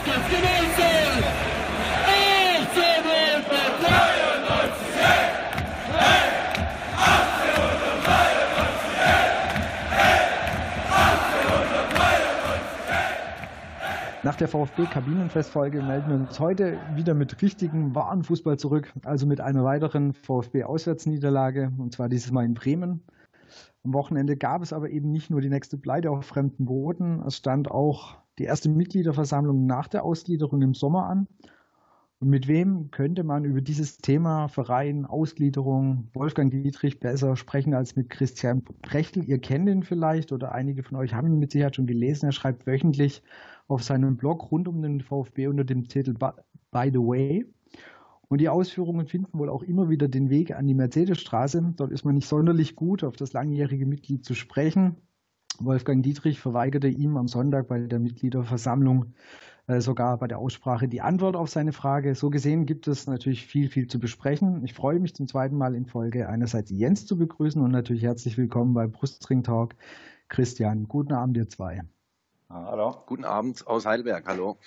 das gewesen! Nach der VfB-Kabinenfestfolge melden wir uns heute wieder mit richtigem, wahren Fußball zurück, also mit einer weiteren VfB-Auswärtsniederlage, und zwar dieses Mal in Bremen. Am Wochenende gab es aber eben nicht nur die nächste Pleite auf fremdem Boden, es stand auch die erste Mitgliederversammlung nach der Ausgliederung im Sommer an. Und mit wem könnte man über dieses Thema Verein, Ausgliederung, Wolfgang Dietrich besser sprechen als mit Christian Prechtl? Ihr kennt ihn vielleicht oder einige von euch haben ihn mit Sicherheit schon gelesen. Er schreibt wöchentlich auf seinem Blog rund um den VfB unter dem Titel By the Way. Und die Ausführungen finden wohl auch immer wieder den Weg an die Mercedesstraße. Dort ist man nicht sonderlich gut, auf das langjährige Mitglied zu sprechen. Wolfgang Dietrich verweigerte ihm am Sonntag bei der Mitgliederversammlung sogar bei der Aussprache die Antwort auf seine Frage. So gesehen gibt es natürlich viel zu besprechen. Ich freue mich zum zweiten Mal in Folge einerseits Jens zu begrüßen und natürlich herzlich willkommen bei Brustring Talk. Christian, guten Abend ihr zwei. Hallo. Guten Abend aus Heidelberg, hallo.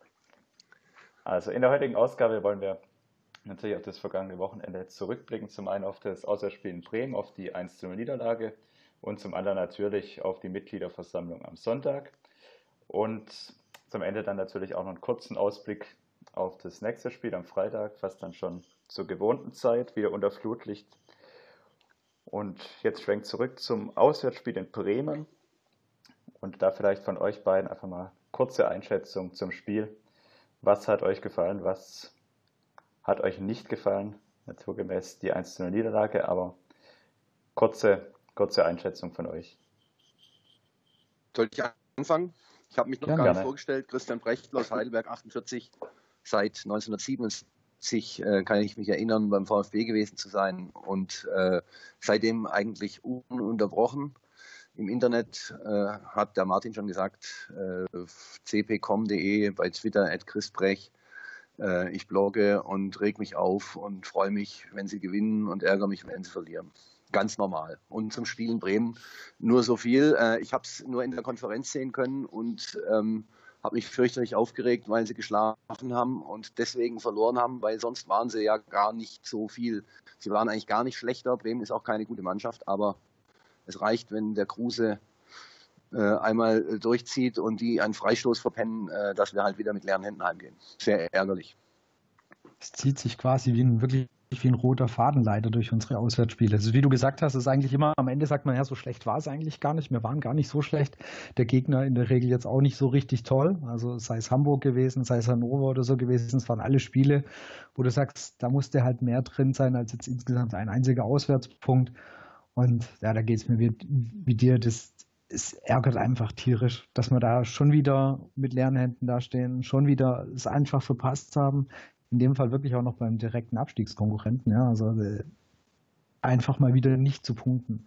Also in der heutigen Ausgabe wollen wir natürlich auf das vergangene Wochenende zurückblicken. Zum einen auf das Auswärtsspiel in Bremen, auf die 1:0 Niederlage und zum anderen natürlich auf die Mitgliederversammlung am Sonntag. Und zum Ende dann natürlich auch noch einen kurzen Ausblick auf das nächste Spiel am Freitag, fast dann schon zur gewohnten Zeit, wieder unter Flutlicht. Und jetzt schwenkt zurück zum Auswärtsspiel in Bremen. Und da vielleicht von euch beiden einfach mal kurze Einschätzung zum Spiel. Was hat euch gefallen, was hat euch nicht gefallen? Naturgemäß die 1:0 Niederlage, aber kurze Einschätzung von euch. Soll ich anfangen? Ich habe mich noch gar nicht vorgestellt. Christian Prechtl aus Heidelberg, 48. Seit 1977 kann ich mich erinnern, beim VfB gewesen zu sein und seitdem eigentlich ununterbrochen. Im Internet hat der Martin schon gesagt, cpcom.de, bei Twitter @chrisbrech. Ich blogge und reg mich auf und freue mich, wenn sie gewinnen und ärgere mich, wenn sie verlieren. Ganz normal. Und zum Spiel in Bremen nur so viel. Ich habe es nur in der Konferenz sehen können und habe mich fürchterlich aufgeregt, weil sie geschlafen haben und deswegen verloren haben, weil sonst waren sie ja gar nicht so viel. Sie waren eigentlich gar nicht schlechter. Bremen ist auch keine gute Mannschaft, aber es reicht, wenn der Kruse einmal durchzieht und die einen Freistoß verpennen, dass wir halt wieder mit leeren Händen heimgehen. Sehr ärgerlich. Es zieht sich quasi wie ein roter Faden leider durch unsere Auswärtsspiele. Also wie du gesagt hast, ist eigentlich immer, am Ende sagt man, ja, so schlecht war es eigentlich gar nicht. Wir waren gar nicht so schlecht. Der Gegner in der Regel jetzt auch nicht so richtig toll. Also sei es Hamburg gewesen, sei es Hannover oder so gewesen. Es waren alle Spiele, wo du sagst, da musste halt mehr drin sein als jetzt insgesamt ein einziger Auswärtspunkt. Und ja, da geht es mir wie dir, es ärgert einfach tierisch, dass wir da schon wieder mit leeren Händen dastehen, schon wieder es einfach verpasst haben. In dem Fall wirklich auch noch beim direkten Abstiegskonkurrenten, ja, also einfach mal wieder nicht zu punkten.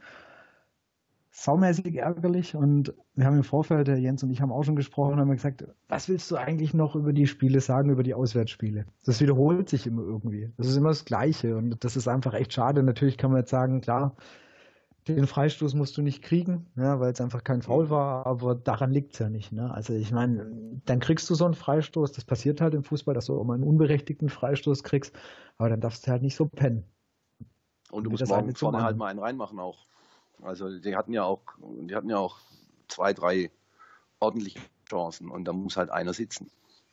Saumäßig ärgerlich und wir haben im Vorfeld, der Jens und ich haben auch schon gesprochen, haben gesagt, was willst du eigentlich noch über die Spiele sagen, über die Auswärtsspiele? Das wiederholt sich immer irgendwie. Das ist immer das Gleiche und das ist einfach echt schade. Natürlich kann man jetzt sagen, klar, den Freistoß musst du nicht kriegen, ja, weil es einfach kein Foul war, aber daran liegt es ja nicht. Ne? Also ich meine, dann kriegst du so einen Freistoß, das passiert halt im Fußball, dass du auch mal einen unberechtigten Freistoß kriegst, aber dann darfst du halt nicht so pennen. Und du musst morgen vorne halt mal einen reinmachen auch. Also die hatten ja auch 2, 3 ordentliche Chancen und da muss halt einer sitzen.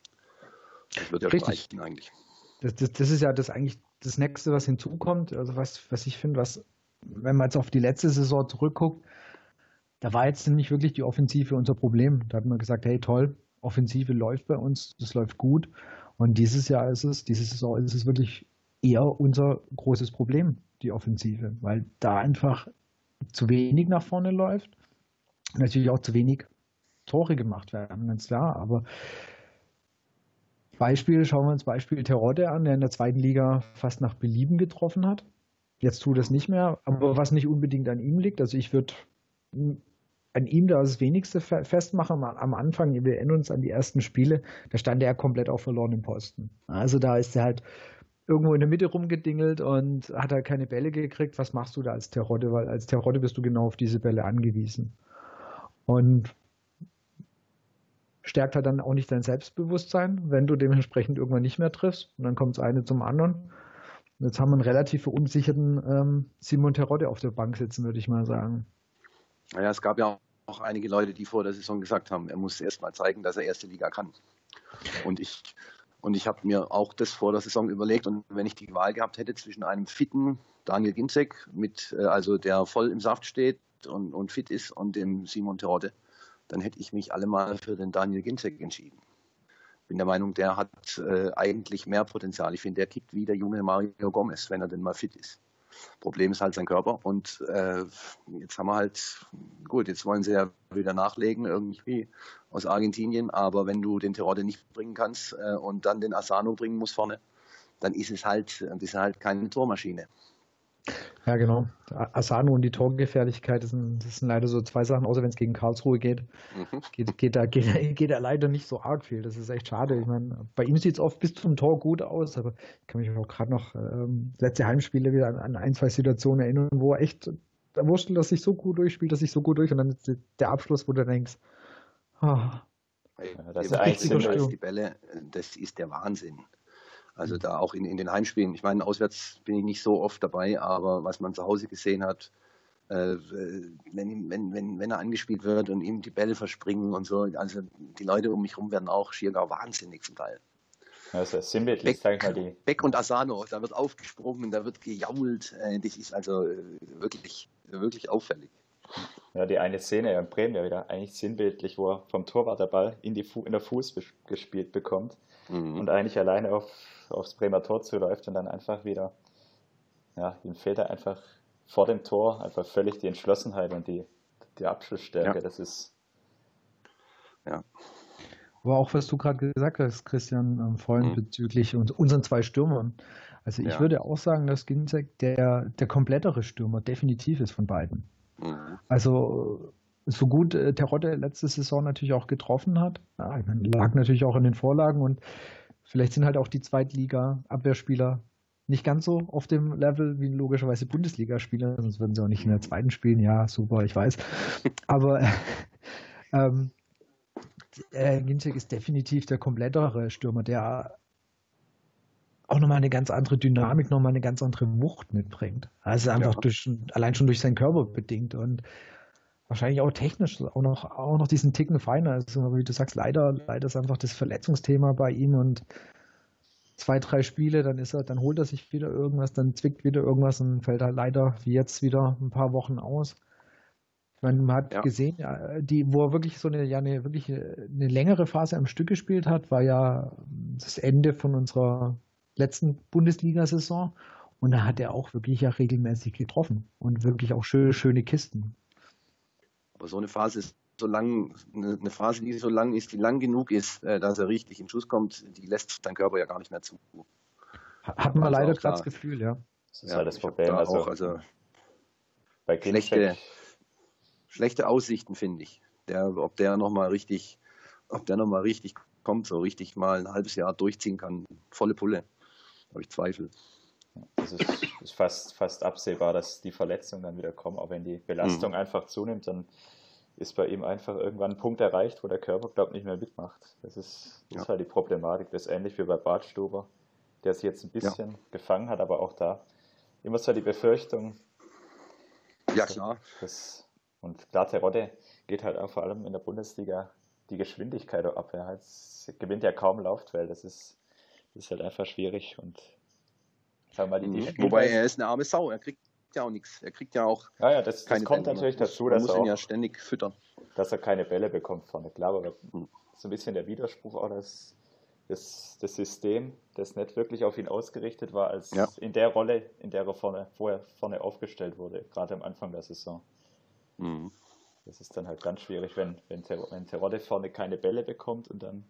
Das wird ja reichen eigentlich. Das ist ja eigentlich das Nächste, was hinzukommt, also was ich finde, wenn man jetzt auf die letzte Saison zurückguckt, da war jetzt nicht wirklich die Offensive unser Problem. Da hat man gesagt, hey toll, Offensive läuft bei uns, das läuft gut. Und diese Saison ist es wirklich eher unser großes Problem, die Offensive, weil da einfach zu wenig nach vorne läuft. Natürlich auch zu wenig Tore gemacht werden, ganz klar. Aber schauen wir uns Beispiel Terodde an, der in der zweiten Liga fast nach Belieben getroffen hat. Jetzt tut es nicht mehr, aber was nicht unbedingt an ihm liegt, also ich würde an ihm das Wenigste festmachen. Am Anfang, wir erinnern uns an die ersten Spiele, da stand er komplett auf verlorenem Posten. Also da ist er halt irgendwo in der Mitte rumgedingelt und hat halt keine Bälle gekriegt. Was machst du da als Terodde? Weil als Terodde bist du genau auf diese Bälle angewiesen. Und stärkt halt dann auch nicht dein Selbstbewusstsein, wenn du dementsprechend irgendwann nicht mehr triffst. Und dann kommt das eine zum anderen. Und jetzt haben wir einen relativ verunsicherten Simon Terodde auf der Bank sitzen, würde ich mal sagen. Naja, es gab ja auch einige Leute, die vor der Saison gesagt haben, er muss erst mal zeigen, dass er erste Liga kann. Und ich habe mir auch das vor der Saison überlegt, und wenn ich die Wahl gehabt hätte zwischen einem fitten Daniel Ginczek, also der voll im Saft steht und fit ist, und dem Simon Terodde, dann hätte ich mich allemal für den Daniel Ginczek entschieden. Bin der Meinung, der hat eigentlich mehr Potenzial. Ich finde, der kippt wie der junge Mario Gomez, wenn er denn mal fit ist. Problem ist halt sein Körper, und jetzt haben wir halt, gut, jetzt wollen sie ja wieder nachlegen irgendwie aus Argentinien, aber wenn du den Terodde nicht bringen kannst und dann den Asano bringen musst vorne, dann ist es halt keine Tormaschine. Ja, genau. Asano und die Torgefährlichkeit, das sind leider so zwei Sachen, außer wenn es gegen Karlsruhe geht. Geht da leider nicht so arg viel. Das ist echt schade. Ich meine, bei ihm sieht es oft bis zum Tor gut aus, aber ich kann mich auch gerade noch letzte Heimspiele wieder an ein, zwei Situationen erinnern, wo er echt, da wurstelt er sich so gut durch, spielt er sich so gut durch, und dann ist der Abschluss, wo du denkst, das ist die Bälle, das ist der Wahnsinn. Also da auch in den Heimspielen, ich meine, auswärts bin ich nicht so oft dabei, aber was man zu Hause gesehen hat, wenn er angespielt wird und ihm die Bälle verspringen und so, also die Leute um mich herum werden auch schier gar wahnsinnig zum Teil. Also sinnbildlich, sag ich mal, die Beck und Asano, da wird aufgesprungen, da wird gejault, das ist also wirklich, wirklich auffällig. Ja, die eine Szene in Bremen ja wieder eigentlich sinnbildlich, wo er vom Torwart der Ball in der Fuß gespielt bekommt und eigentlich alleine aufs Bremer Tor zuläuft und dann einfach wieder, ja, ihm fehlt da einfach vor dem Tor einfach völlig die Entschlossenheit und die Abschlussstärke. Ja. Das ist. Ja. Aber auch, was du gerade gesagt hast, Christian, vorhin bezüglich unseren zwei Stürmern. Also ich würde auch sagen, dass Ginczek der komplettere Stürmer definitiv ist von beiden. Also so gut Terodde letzte Saison natürlich auch getroffen hat, lag natürlich auch in den Vorlagen, und vielleicht sind halt auch die Zweitliga-Abwehrspieler nicht ganz so auf dem Level wie logischerweise Bundesligaspieler, sonst würden sie auch nicht in der zweiten spielen. Ja, super, ich weiß. Aber Ginczek ist definitiv der komplettere Stürmer, der auch nochmal eine ganz andere Dynamik, nochmal eine ganz andere Wucht mitbringt. Also einfach allein schon durch seinen Körper bedingt, und wahrscheinlich auch technisch auch noch diesen Ticken feiner. Also wie du sagst, leider ist einfach das Verletzungsthema bei ihm, und 2, 3 Spiele, dann holt er sich wieder irgendwas, dann zwickt wieder irgendwas und fällt halt leider wie jetzt wieder ein paar Wochen aus. Ich meine, man hat gesehen, wo er wirklich eine längere Phase am Stück gespielt hat, war ja das Ende von unserer letzten Bundesliga-Saison, und da hat er auch wirklich ja regelmäßig getroffen und wirklich auch schöne Kisten. Aber so eine Phase ist eine Phase, die so lang ist, die lang genug ist, dass er richtig in Schuss kommt, die lässt dein Körper ja gar nicht mehr zu. Hat man leider gerade das Gefühl, ja. Das ist halt das Problem. Also bei schlechte Aussichten, finde ich. Ob der nochmal richtig kommt, so richtig mal ein halbes Jahr durchziehen kann, volle Pulle, habe ich Zweifel. Das ist fast absehbar, dass die Verletzungen dann wieder kommen, auch wenn die Belastung einfach zunimmt, dann ist bei ihm einfach irgendwann ein Punkt erreicht, wo der Körper, glaube ich, nicht mehr mitmacht. Das ist halt die Problematik. Das ist ähnlich wie bei Badstuber, der sich jetzt ein bisschen gefangen hat, aber auch da immer so die Befürchtung. Ja, klar. Und klar, Terodde geht halt auch vor allem in der Bundesliga die Geschwindigkeit ab. Er gewinnt ja kaum Laufduell. Das ist halt einfach schwierig. Und sagen wir mal, wobei er ist eine arme Sau. Er kriegt ja auch nichts. Er kriegt ja auch das kommt natürlich dazu, dass er ihn ja ständig füttern. Dass er keine Bälle bekommt vorne. Klar, aber so ein bisschen der Widerspruch auch, dass das System, das nicht wirklich auf ihn ausgerichtet war, als in der Rolle, in der er vorher vorne aufgestellt wurde, gerade am Anfang der Saison. Das ist dann halt ganz schwierig, wenn Terodde vorne keine Bälle bekommt und dann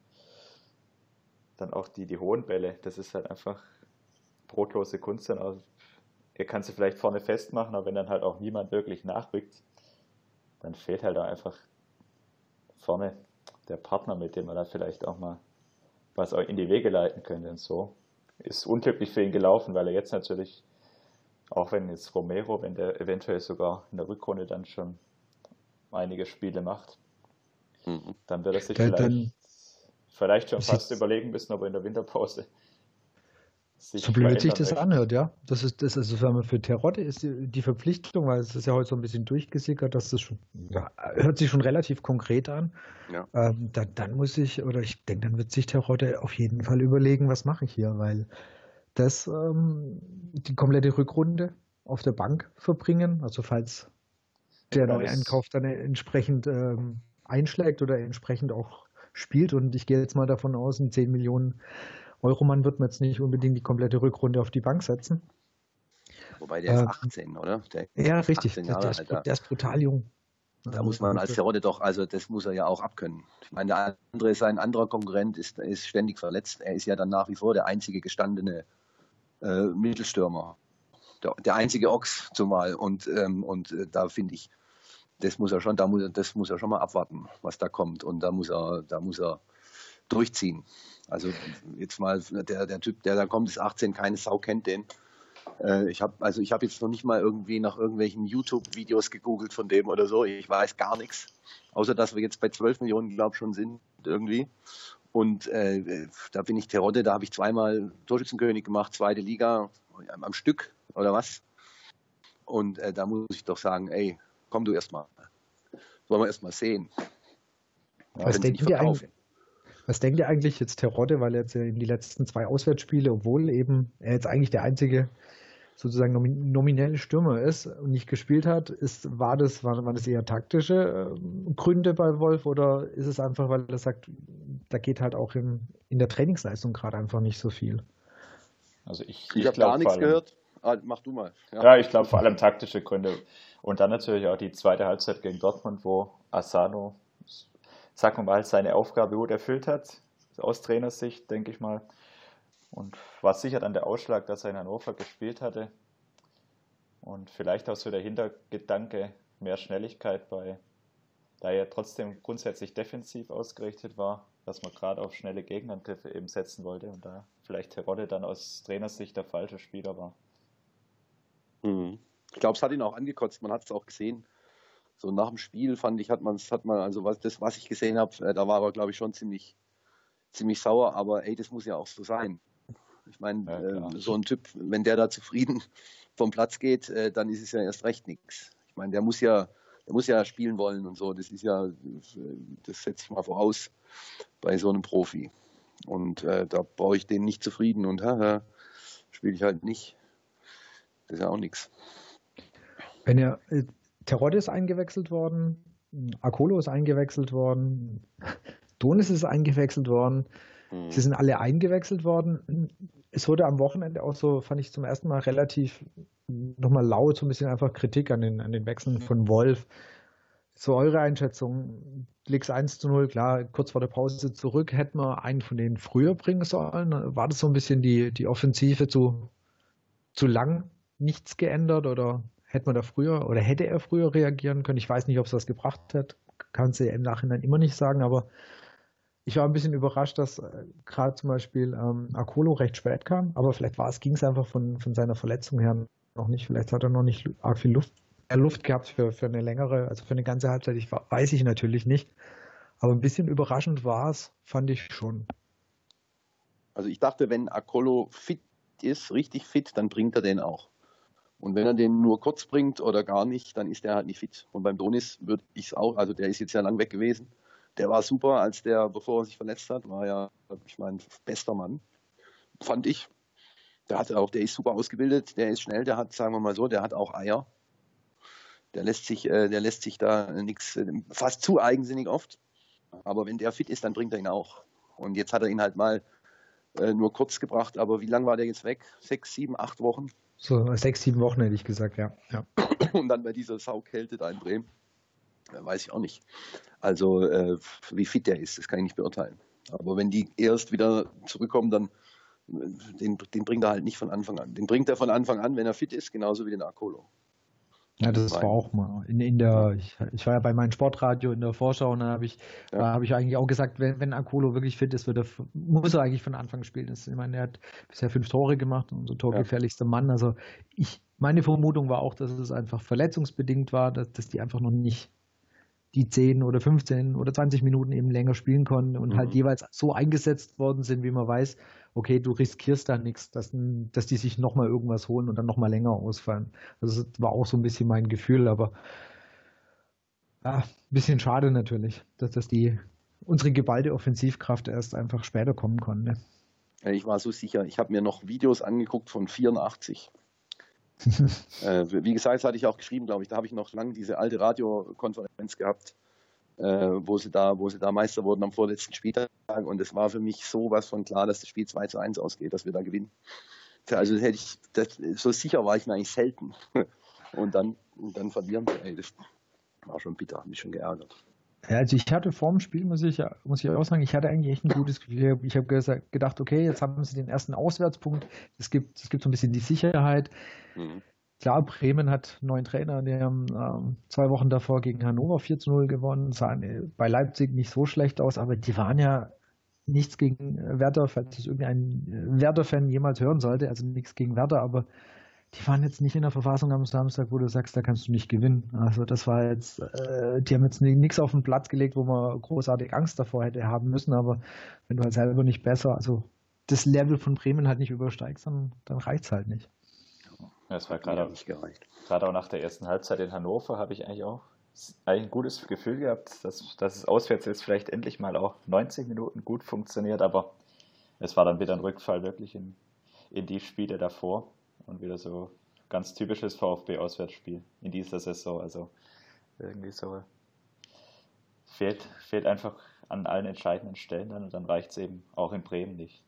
auch die hohen Bälle. Das ist halt einfach brotlose Kunst. Also, er kann sie vielleicht vorne festmachen, aber wenn dann halt auch niemand wirklich nachrückt, dann fehlt halt auch einfach vorne der Partner, mit dem er da vielleicht auch mal was auch in die Wege leiten könnte. Und so ist unglücklich für ihn gelaufen, weil er jetzt natürlich, auch wenn jetzt Romero, wenn der eventuell sogar in der Rückrunde dann schon einige Spiele macht, dann wird er sich vielleicht vielleicht schon fast überlegen müssen, ob er in der Winterpause sich so blöd sich das möchte. anhört, ja. Das ist für Terodde ist die Verpflichtung, weil es ist ja heute so ein bisschen durchgesickert, dass das schon, hört sich schon relativ konkret an. Ja. Dann muss ich, oder ich denke, dann wird sich Terodde auf jeden Fall überlegen, was mache ich hier, weil das die komplette Rückrunde auf der Bank verbringen, also falls der neue Einkauf dann entsprechend einschlägt oder entsprechend auch spielt, und ich gehe jetzt mal davon aus, ein 10 Millionen Euro-Mann wird man jetzt nicht unbedingt die komplette Rückrunde auf die Bank setzen. Wobei der ist 18, oder? Ja, richtig. Der ist brutal jung. Da muss man als Terodde doch, also das muss er ja auch abkönnen. Ich meine, der andere, sein anderer Konkurrent ist ständig verletzt. Er ist ja dann nach wie vor der einzige gestandene Mittelstürmer. Der einzige Ochs zumal. Und da finde ich, das muss er schon mal abwarten, was da kommt. Und da muss er durchziehen. Also jetzt mal, der Typ, der da kommt, ist 18, keine Sau kennt den. Ich habe jetzt noch nicht mal irgendwie nach irgendwelchen YouTube-Videos gegoogelt von dem oder so. Ich weiß gar nichts. Außer, dass wir jetzt bei 12 Millionen, glaube ich, schon sind irgendwie. Und da bin ich Terodde, da habe ich zweimal Torschützenkönig gemacht, 2. Liga am Stück oder was. Und da muss ich doch sagen, ey, komm du erst mal. Wollen wir erst mal sehen. Was denkt ihr eigentlich jetzt Terodde, weil er jetzt in die letzten 2 Auswärtsspiele, obwohl eben er jetzt eigentlich der einzige sozusagen nominelle Stürmer ist und nicht gespielt hat, waren das eher taktische Gründe bei Wolf, oder ist es einfach, weil er sagt, da geht halt auch in der Trainingsleistung gerade einfach nicht so viel? Also ich habe gar nichts gehört. Mach du mal. Ja, ich glaube vor allem taktische Gründe. Und dann natürlich auch die zweite Halbzeit gegen Dortmund, wo Asano, sagen wir mal, seine Aufgabe gut erfüllt hat, aus Trainersicht, denke ich mal. Und war sicher dann der Ausschlag, dass er in Hannover gespielt hatte. Und vielleicht auch so der Hintergedanke, mehr Schnelligkeit da er trotzdem grundsätzlich defensiv ausgerichtet war, dass man gerade auf schnelle Gegenangriffe eben setzen wollte und da vielleicht Terodde dann aus Trainersicht der falsche Spieler war. Ich glaube, es hat ihn auch angekotzt, man hat es auch gesehen. So nach dem Spiel fand ich, was ich gesehen habe, da war er, glaube ich, schon ziemlich sauer, aber ey, das muss ja auch so sein. Ich meine, so ein Typ, wenn der da zufrieden vom Platz geht, dann ist es ja erst recht nichts. Ich meine, der muss ja spielen wollen und so. Das setze ich mal voraus bei so einem Profi. Und da brauche ich den nicht zufrieden und spiele ich halt nicht. Das ist ja auch nichts. Terodde ist eingewechselt worden, Akolo ist eingewechselt worden, Donis ist eingewechselt worden. Sie sind alle eingewechselt worden. Es wurde am Wochenende auch so, fand ich zum ersten Mal relativ nochmal laut, so ein bisschen einfach Kritik an den Wechseln von Wolf. So eure Einschätzung, liegt's 1:0, klar, kurz vor der Pause zurück, hätten wir einen von denen früher bringen sollen? War das so ein bisschen die Offensive zu lang nichts geändert, oder hätte er früher reagieren können? Ich weiß nicht, ob es das gebracht hat, kann es ja im Nachhinein immer nicht sagen, aber ich war ein bisschen überrascht, dass gerade zum Beispiel Akolo recht spät kam, aber vielleicht ging es einfach von seiner Verletzung her noch nicht. Vielleicht hat er noch nicht arg viel Luft gehabt für eine längere, also für eine ganze Halbzeit. Weiß ich natürlich nicht, aber ein bisschen überraschend war es, fand ich schon. Also ich dachte, wenn Akolo fit ist, richtig fit, dann bringt er den auch. Und wenn er den nur kurz bringt oder gar nicht, dann ist der halt nicht fit. Und beim Donis würde ich es auch, also der ist jetzt ja lang weg gewesen. Der war super, bevor er sich verletzt hat, war ja, ich meine, bester Mann, fand ich. Der ist super ausgebildet, der ist schnell, der hat, sagen wir mal so, der hat auch Eier. Der lässt sich da nichts, fast zu eigensinnig oft. Aber wenn der fit ist, dann bringt er ihn auch. Und jetzt hat er ihn halt mal nur kurz gebracht, aber wie lange war der jetzt weg? 6, 7, 8 Wochen? So 6, 7 Wochen hätte ich gesagt, ja. Und dann bei dieser Saukälte da in Bremen, weiß ich auch nicht. Also wie fit der ist, das kann ich nicht beurteilen. Aber wenn die erst wieder zurückkommen, dann den bringt er halt nicht von Anfang an. Den bringt er von Anfang an, wenn er fit ist, genauso wie den Akolo. Ja, das war auch mal ich war ja bei meinem Sportradio in der Vorschau, und dann habe ich eigentlich auch gesagt, wenn Akolo wirklich fit ist, muss er eigentlich von Anfang spielen. Ich meine, er hat bisher 5 Tore gemacht, unser torgefährlichster Mann. Also meine Vermutung war auch, dass es einfach verletzungsbedingt war, dass die einfach noch nicht die 10 oder 15 oder 20 Minuten eben länger spielen konnten und halt jeweils so eingesetzt worden sind, wie man weiß, okay, du riskierst da nichts, dass die sich nochmal irgendwas holen und dann nochmal länger ausfallen. Also das war auch so ein bisschen mein Gefühl, aber ein bisschen schade natürlich, dass unsere geballte Offensivkraft erst einfach später kommen konnte. Ich war so sicher. Ich habe mir noch Videos angeguckt von 84. Wie gesagt, das hatte ich auch geschrieben, glaube ich. Da habe ich noch lange diese alte Radiokonferenz gehabt, wo sie da Meister wurden am vorletzten Spieltag. Und es war für mich sowas von klar, dass das Spiel 2-1 ausgeht, dass wir da gewinnen. Also so sicher war ich mir eigentlich selten. Und dann verlieren wir. Ey, das war schon bitter, hat mich schon geärgert. Ja, also ich hatte vor dem Spiel, muss ich auch sagen, ich hatte eigentlich echt ein gutes Gefühl. Ich habe gedacht, okay, jetzt haben sie den ersten Auswärtspunkt. Es gibt so ein bisschen die Sicherheit. Klar, Bremen hat einen neuen Trainer, die haben 2 Wochen davor gegen Hannover 4-0 gewonnen, sahen bei Leipzig nicht so schlecht aus, aber die waren ja nichts gegen Werder, falls das irgendein Werder-Fan jemals hören sollte, also nichts gegen Werder, aber die waren jetzt nicht in der Verfassung am Samstag, wo du sagst, da kannst du nicht gewinnen. Also das war jetzt, die haben jetzt nichts auf den Platz gelegt, wo man großartig Angst davor hätte haben müssen, aber wenn du halt selber nicht besser, also das Level von Bremen halt nicht übersteigst, dann reicht's halt nicht. Ja, es war gerade auch nach der ersten Halbzeit in Hannover habe ich eigentlich ein gutes Gefühl gehabt, dass es auswärts jetzt vielleicht endlich mal auch 90 Minuten gut funktioniert, aber es war dann wieder ein Rückfall wirklich in die Spiele davor. Und wieder so ganz typisches VfB-Auswärtsspiel in dieser Saison. Also irgendwie so fehlt einfach an allen entscheidenden Stellen dann und dann reicht es eben auch in Bremen nicht.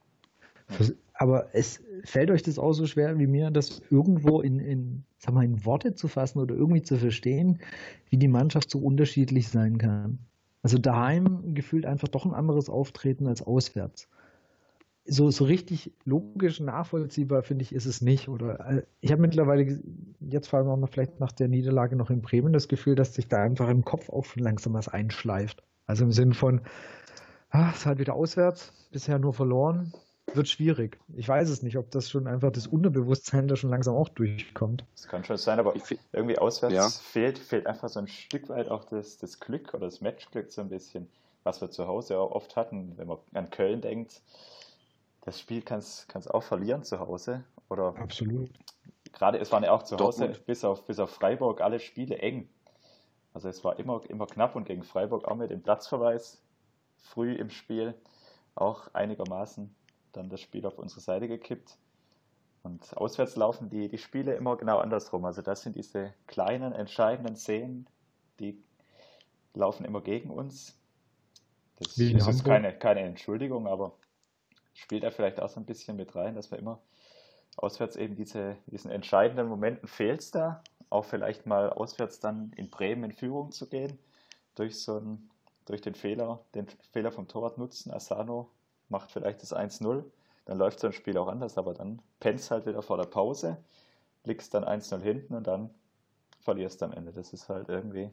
Aber fällt euch das auch so schwer wie mir, das irgendwo in Worte zu fassen oder irgendwie zu verstehen, wie die Mannschaft so unterschiedlich sein kann? Also daheim gefühlt einfach doch ein anderes Auftreten als auswärts. So richtig logisch nachvollziehbar, finde ich, ist es nicht. Oder ich habe mittlerweile, jetzt vor allem auch noch vielleicht nach der Niederlage noch in Bremen, das Gefühl, dass sich da einfach im Kopf auch schon langsam was einschleift. Also im Sinn von, es ist halt wieder auswärts, bisher nur verloren, wird schwierig. Ich weiß es nicht, ob das schon einfach das Unterbewusstsein da schon langsam auch durchkommt. Das kann schon sein, aber irgendwie auswärts fehlt einfach so ein Stück weit auch das Glück oder das Matchglück so ein bisschen, was wir zu Hause auch oft hatten, wenn man an Köln denkt. Das Spiel kann's auch verlieren zu Hause. Oder absolut. Gerade es waren ja auch zu Hause bis auf Freiburg alle Spiele eng. Also es war immer knapp und gegen Freiburg auch mit dem Platzverweis früh im Spiel auch einigermaßen dann das Spiel auf unsere Seite gekippt. Und auswärts laufen die Spiele immer genau andersrum. Also das sind diese kleinen, entscheidenden Szenen, die laufen immer gegen uns. Das ist keine Entschuldigung, aber spielt da vielleicht auch so ein bisschen mit rein, dass wir immer auswärts eben diesen entscheidenden Momenten fehlt es da, auch vielleicht mal auswärts dann in Bremen in Führung zu gehen, durch den Fehler vom Torwart nutzen. Asano macht vielleicht das 1-0, dann läuft so ein Spiel auch anders, aber dann pennst halt wieder vor der Pause, liegst dann 1-0 hinten und dann verlierst du am Ende. Das ist halt irgendwie,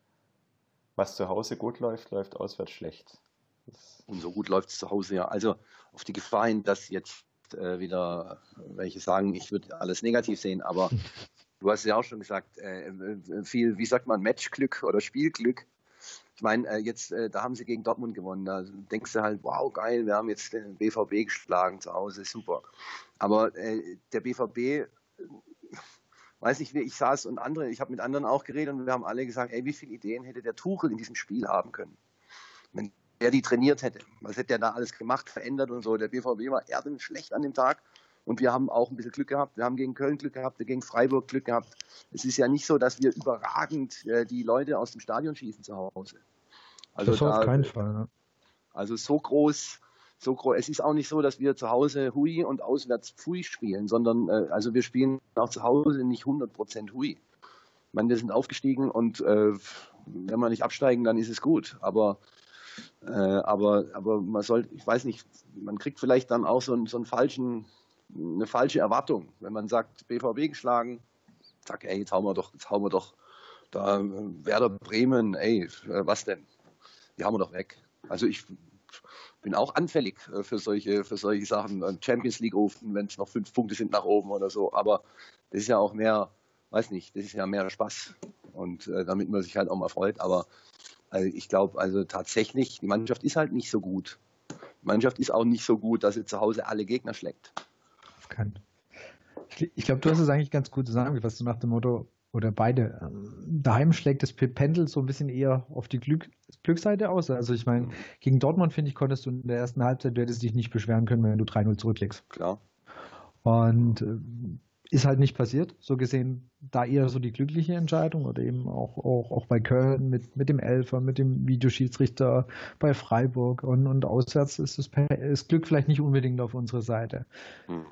was zu Hause gut läuft auswärts schlecht. Und so gut läuft es zu Hause, ja. Also auf die Gefahr hin, dass jetzt wieder welche sagen, ich würde alles negativ sehen, aber du hast ja auch schon gesagt, viel, wie sagt man, Matchglück oder Spielglück. Ich meine, jetzt, da haben sie gegen Dortmund gewonnen. Da denkst du halt, wow, geil, wir haben jetzt den BVB geschlagen zu Hause, super. Aber der BVB, weiß nicht, ich saß und ich habe mit anderen auch geredet und wir haben alle gesagt, ey, wie viele Ideen hätte der Tuchel in diesem Spiel haben können? Wenn der die trainiert hätte. Was hätte der da alles gemacht, verändert und so. Der BVB war schlecht an dem Tag und wir haben auch ein bisschen Glück gehabt. Wir haben gegen Köln Glück gehabt, gegen Freiburg Glück gehabt. Es ist ja nicht so, dass wir überragend die Leute aus dem Stadion schießen zu Hause. Also das auf keinen Fall. Ne? Also so groß. Es ist auch nicht so, dass wir zu Hause Hui und auswärts Pfui spielen, sondern also wir spielen auch zu Hause nicht 100% Hui. Ich meine, wir sind aufgestiegen und wenn wir nicht absteigen, dann ist es gut. Aber man soll, ich weiß nicht, man kriegt vielleicht dann auch eine falsche Erwartung, wenn man sagt, BVB geschlagen, zack, ey, jetzt hauen wir doch da Werder Bremen, ey, was denn? Die hauen wir doch weg. Also ich bin auch anfällig für solche Sachen, Champions League rufen, wenn es noch 5 Punkte sind nach oben oder so, aber das ist ja auch mehr, weiß nicht, das ist ja mehr Spaß. und damit man sich halt auch mal freut. Aber ich glaube, also tatsächlich, die Mannschaft ist halt nicht so gut. Die Mannschaft ist auch nicht so gut, dass sie zu Hause alle Gegner schlägt. Ich glaube, du hast es eigentlich ganz gut zusammengefasst, so nach dem Motto, oder beide. Daheim schlägt das Pendel so ein bisschen eher auf die Glücksseite aus. Also ich meine, gegen Dortmund, finde ich, konntest du in der ersten Halbzeit, du hättest dich nicht beschweren können, wenn du 3-0 zurücklegst. Klar. Und ist halt nicht passiert. So gesehen, da eher so die glückliche Entscheidung oder eben auch bei Köln mit dem Elfer, mit dem Videoschiedsrichter bei Freiburg und auswärts ist das Glück vielleicht nicht unbedingt auf unserer Seite. Mhm.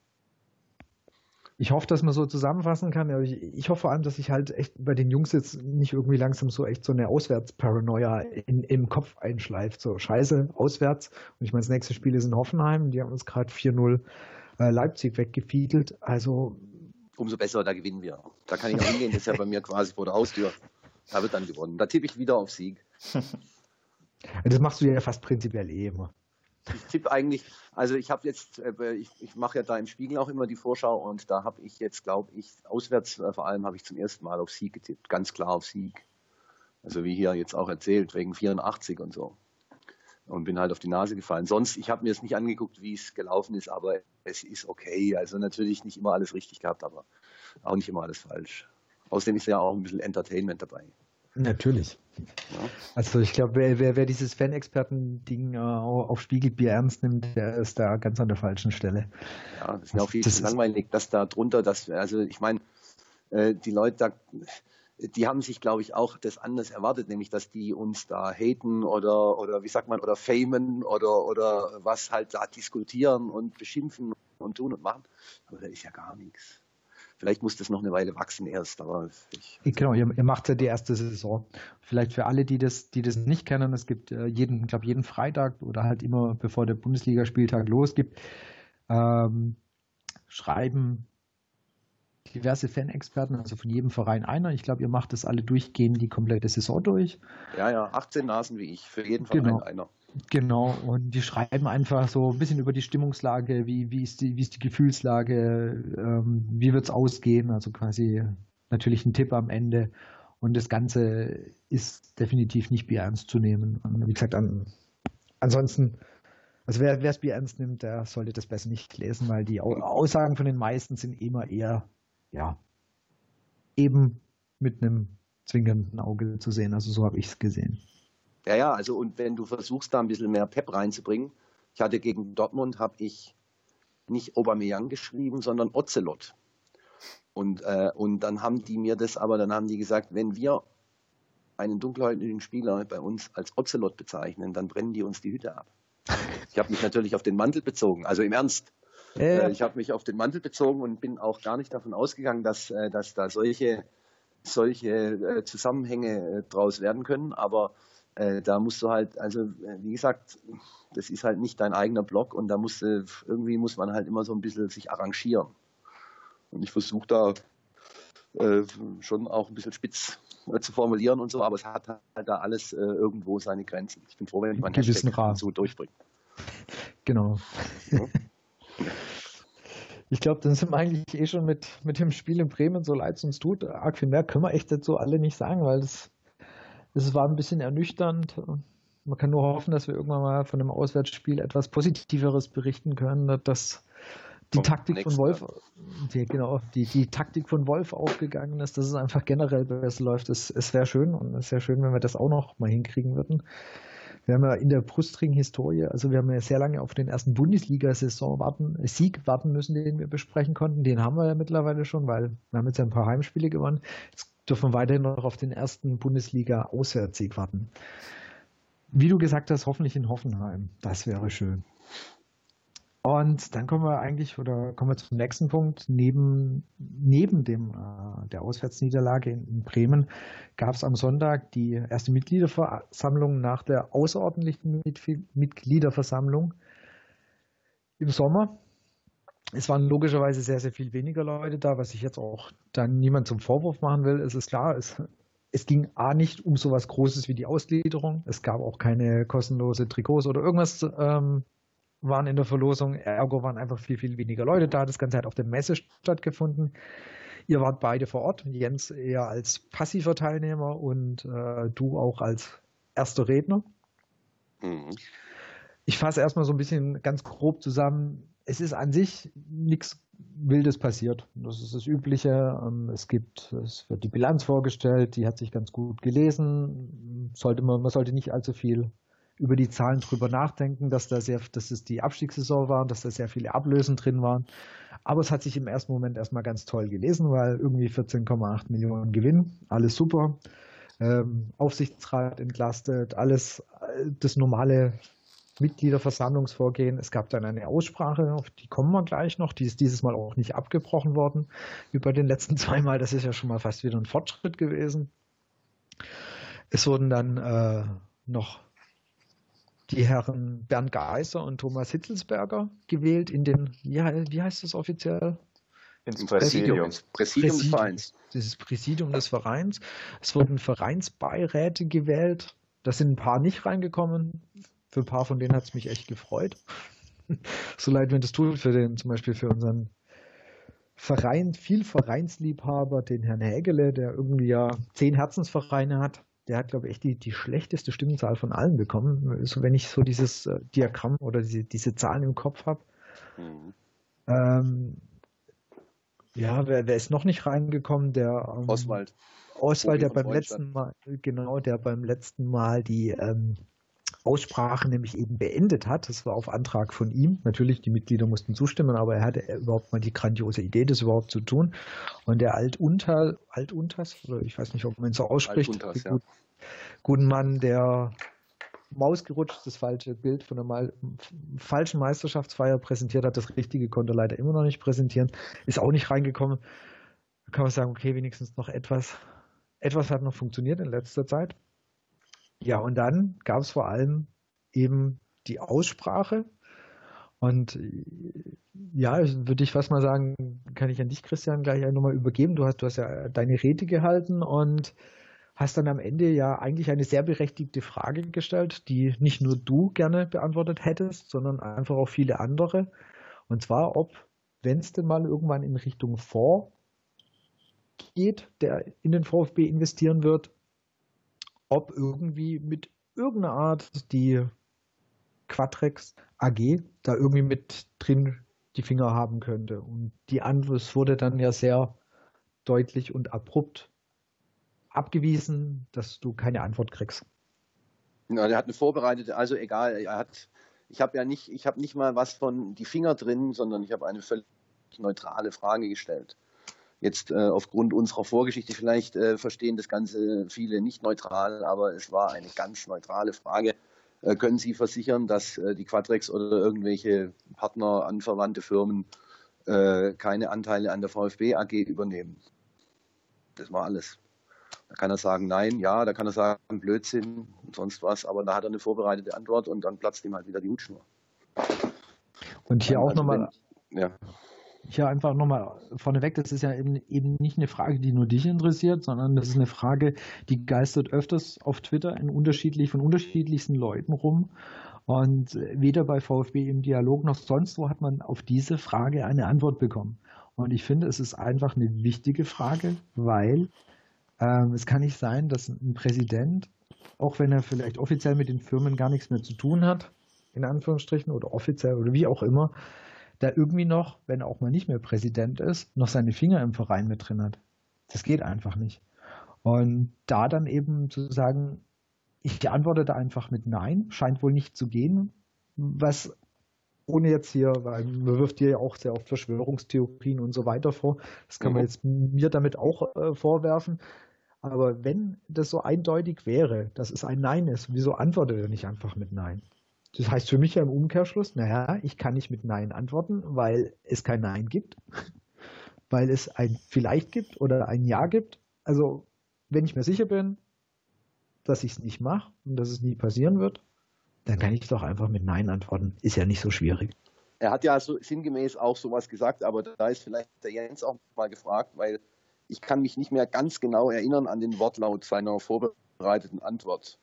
Ich hoffe, dass man so zusammenfassen kann. Aber ich hoffe vor allem, dass ich halt echt bei den Jungs jetzt nicht irgendwie langsam so echt so eine Auswärtsparanoia im Kopf einschleift. So scheiße, auswärts. Und ich meine, das nächste Spiel ist in Hoffenheim. Die haben uns gerade 4-0 Leipzig weggefiedelt. Also umso besser, da gewinnen wir. Da kann ich auch hingehen. Das ist ja bei mir quasi vor der Haustür. Da wird dann gewonnen. Da tippe ich wieder auf Sieg. Das machst du ja fast prinzipiell immer. Ich tippe eigentlich, also ich habe jetzt, ich mache ja da im Spiegel auch immer die Vorschau und da habe ich jetzt, glaube ich, auswärts vor allem habe ich zum ersten Mal auf Sieg getippt, ganz klar auf Sieg. Also wie hier jetzt auch erzählt, wegen 84 und so. Und bin halt auf die Nase gefallen. Sonst, ich habe mir jetzt nicht angeguckt, wie es gelaufen ist, aber es ist okay. Also natürlich nicht immer alles richtig gehabt, aber auch nicht immer alles falsch. Außerdem ist ja auch ein bisschen Entertainment dabei. Natürlich. Ja. Also ich glaube, wer dieses Fan-Experten-Ding auf Spiegelbier ernst nimmt, der ist da ganz an der falschen Stelle. Ja, das ist ja auch viel zu langweilig, dass da drunter, also ich meine, die Leute da, die haben sich, glaube ich, auch das anders erwartet, nämlich, dass die uns da haten oder wie sagt man, oder famen oder was halt da diskutieren und beschimpfen und tun und machen. Aber da ist ja gar nichts. Vielleicht muss das noch eine Weile wachsen erst, aber genau, ihr macht ja die erste Saison. Vielleicht für alle, die das nicht kennen, es gibt jeden Freitag oder halt immer, bevor der Bundesligaspieltag losgeht, schreiben diverse Fan-Experten, also von jedem Verein einer. Ich glaube, ihr macht das alle durchgehend die komplette Saison durch. Ja, 18 Nasen wie ich, für jeden Verein einer. Genau, und die schreiben einfach so ein bisschen über die Stimmungslage, wie ist die Gefühlslage, wie wird es ausgehen, also quasi natürlich ein Tipp am Ende. Und das Ganze ist definitiv nicht bierernst zu nehmen. Und wie gesagt, ansonsten, also wer es bierernst nimmt, der sollte das besser nicht lesen, weil die Aussagen von den meisten sind immer eher, ja, eben mit einem zwingenden Auge zu sehen. Also so habe ich es gesehen. Ja, also und wenn du versuchst, da ein bisschen mehr Pep reinzubringen, ich hatte gegen Dortmund, habe ich nicht Aubameyang geschrieben, sondern Ocelot. Und dann haben die mir das, aber dann haben die gesagt, wenn wir einen dunkelhäutigen Spieler bei uns als Ocelot bezeichnen, dann brennen die uns die Hütte ab. Ich habe mich natürlich auf den Mantel bezogen, also im Ernst. Ich habe mich auf den Mantel bezogen und bin auch gar nicht davon ausgegangen, dass da solche Zusammenhänge draus werden können, aber da musst du halt, also wie gesagt, das ist halt nicht dein eigener Blog und da irgendwie muss man halt immer so ein bisschen sich arrangieren. Und ich versuche da schon auch ein bisschen spitz zu formulieren und so, aber es hat halt da alles irgendwo seine Grenzen. Ich bin froh, wenn ich meinen Hashtag so durchbringe. Genau. Ja. Ich glaube, dann sind wir eigentlich schon mit dem Spiel in Bremen, so leid es uns tut. Arg viel mehr können wir echt dazu alle nicht sagen, weil das war ein bisschen ernüchternd. Man kann nur hoffen, dass wir irgendwann mal von dem Auswärtsspiel etwas Positiveres berichten können, dass die Taktik von Wolf, die Taktik von Wolf aufgegangen ist, dass es einfach generell besser läuft. Es wäre schön und es wäre schön, wenn wir das auch noch mal hinkriegen würden. Wir haben ja in der Brustring-Historie, also wir haben ja sehr lange auf den ersten Bundesliga-Sieg warten müssen, den wir besprechen konnten. Den haben wir ja mittlerweile schon, weil wir haben jetzt ja ein paar Heimspiele gewonnen. Jetzt dürfen wir weiterhin noch auf den ersten Bundesliga-Auswärtssieg warten. Wie du gesagt hast, hoffentlich in Hoffenheim. Das wäre schön. Und dann kommen wir zum nächsten Punkt. Neben der Auswärtsniederlage in Bremen gab es am Sonntag die erste Mitgliederversammlung nach der außerordentlichen Mitgliederversammlung im Sommer. Es waren logischerweise sehr, sehr viel weniger Leute da, was ich jetzt auch dann niemand zum Vorwurf machen will. Es ist klar, es ging nicht um sowas Großes wie die Ausgliederung. Es gab auch keine kostenlose Trikots oder irgendwas waren in der Verlosung, ergo waren einfach viel, viel weniger Leute da. Das Ganze hat auf der Messe stattgefunden. Ihr wart beide vor Ort, Jens eher als passiver Teilnehmer und du auch als erster Redner. Mhm. Ich fasse erstmal so ein bisschen ganz grob zusammen. Es ist an sich nichts Wildes passiert. Das ist das Übliche. Es wird die Bilanz vorgestellt, die hat sich ganz gut gelesen. Man sollte nicht allzu viel über die Zahlen drüber nachdenken, dass es die Abstiegssaison war, dass da sehr viele Ablösen drin waren. Aber es hat sich im ersten Moment erstmal ganz toll gelesen, weil irgendwie 14,8 Millionen Gewinn, alles super. Aufsichtsrat entlastet, alles das normale Mitgliederversammlungsvorgehen. Es gab dann eine Aussprache, auf die kommen wir gleich noch. Die ist dieses Mal auch nicht abgebrochen worden, wie bei den letzten 2 Mal. Das ist ja schon mal fast wieder ein Fortschritt gewesen. Es wurden dann noch die Herren Bernd Geiser und Thomas Hitzelsberger gewählt in den, wie heißt das offiziell? Ins Präsidium des Vereins. Das Präsidium des Vereins. Es wurden Vereinsbeiräte gewählt. Da sind ein paar nicht reingekommen. Für ein paar von denen hat es mich echt gefreut. So leid, wenn das tut, zum Beispiel für unseren Vereinsliebhaber, den Herrn Hägele, der irgendwie ja 10 Herzensvereine hat. Der hat, glaube ich, echt die schlechteste Stimmenzahl von allen bekommen. So, wenn ich so dieses Diagramm oder diese Zahlen im Kopf habe. Mhm. Wer ist noch nicht reingekommen? Der Oswald, der beim letzten Mal die Aussprache nämlich eben beendet hat. Das war auf Antrag von ihm. Natürlich, die Mitglieder mussten zustimmen, aber er hatte überhaupt mal die grandiose Idee, das überhaupt zu tun. Und der Altuntas, oder ich weiß nicht, ob man ihn so ausspricht, guten Mann, der Mausgerutscht, das falsche Bild von einer falschen Meisterschaftsfeier präsentiert hat. Das Richtige konnte er leider immer noch nicht präsentieren. Ist auch nicht reingekommen. Da kann man sagen, okay, wenigstens noch etwas hat noch funktioniert in letzter Zeit. Ja, und dann gab es vor allem eben die Aussprache. Und ja, würde ich fast mal sagen, kann ich an dich, Christian, gleich nochmal übergeben. Du hast ja deine Rede gehalten und hast dann am Ende ja eigentlich eine sehr berechtigte Frage gestellt, die nicht nur du gerne beantwortet hättest, sondern einfach auch viele andere. Und zwar, wenn es denn mal irgendwann in Richtung Fonds geht, der in den VfB investieren wird, ob irgendwie mit irgendeiner Art die Quatrex AG da irgendwie mit drin die Finger haben könnte. Und die Antwort wurde dann ja sehr deutlich und abrupt abgewiesen, dass du keine Antwort kriegst. Na, der hat eine vorbereitete, also egal, ich habe nicht mal was von die Finger drin, sondern ich habe eine völlig neutrale Frage gestellt. Jetzt aufgrund unserer Vorgeschichte vielleicht verstehen das Ganze viele nicht neutral, aber es war eine ganz neutrale Frage. Können Sie versichern, dass die Quatrex oder irgendwelche Partner, anverwandte Firmen keine Anteile an der VfB AG übernehmen? Das war alles. Da kann er sagen nein, ja, da kann er sagen Blödsinn und sonst was, aber da hat er eine vorbereitete Antwort und dann platzt ihm halt wieder die Hutschnur. Und hier auch nochmal... Ja. Hier einfach nochmal vorneweg, das ist ja eben nicht eine Frage, die nur dich interessiert, sondern das ist eine Frage, die geistert öfters auf Twitter von unterschiedlichsten Leuten rum. Und weder bei VfB im Dialog noch sonst wo hat man auf diese Frage eine Antwort bekommen. Und ich finde, es ist einfach eine wichtige Frage, weil es kann nicht sein, dass ein Präsident, auch wenn er vielleicht offiziell mit den Firmen gar nichts mehr zu tun hat, in Anführungsstrichen, oder offiziell oder wie auch immer, da irgendwie noch, wenn er auch mal nicht mehr Präsident ist, noch seine Finger im Verein mit drin hat. Das geht einfach nicht. Und da dann eben zu sagen, ich antworte da einfach mit Nein, scheint wohl nicht zu gehen, was ohne jetzt hier, weil man wirft dir ja auch sehr oft Verschwörungstheorien und so weiter vor, das kann man jetzt mir damit auch vorwerfen, aber wenn das so eindeutig wäre, dass es ein Nein ist, wieso antwortet er nicht einfach mit Nein? Das heißt für mich ja im Umkehrschluss, ich kann nicht mit Nein antworten, weil es kein Nein gibt, weil es ein Vielleicht gibt oder ein Ja gibt. Also wenn ich mir sicher bin, dass ich es nicht mache und dass es nie passieren wird, dann kann ich doch einfach mit Nein antworten. Ist ja nicht so schwierig. Er hat ja so sinngemäß auch sowas gesagt, aber da ist vielleicht der Jens auch mal gefragt, weil ich kann mich nicht mehr ganz genau erinnern an den Wortlaut seiner vorbereiteten Antwort.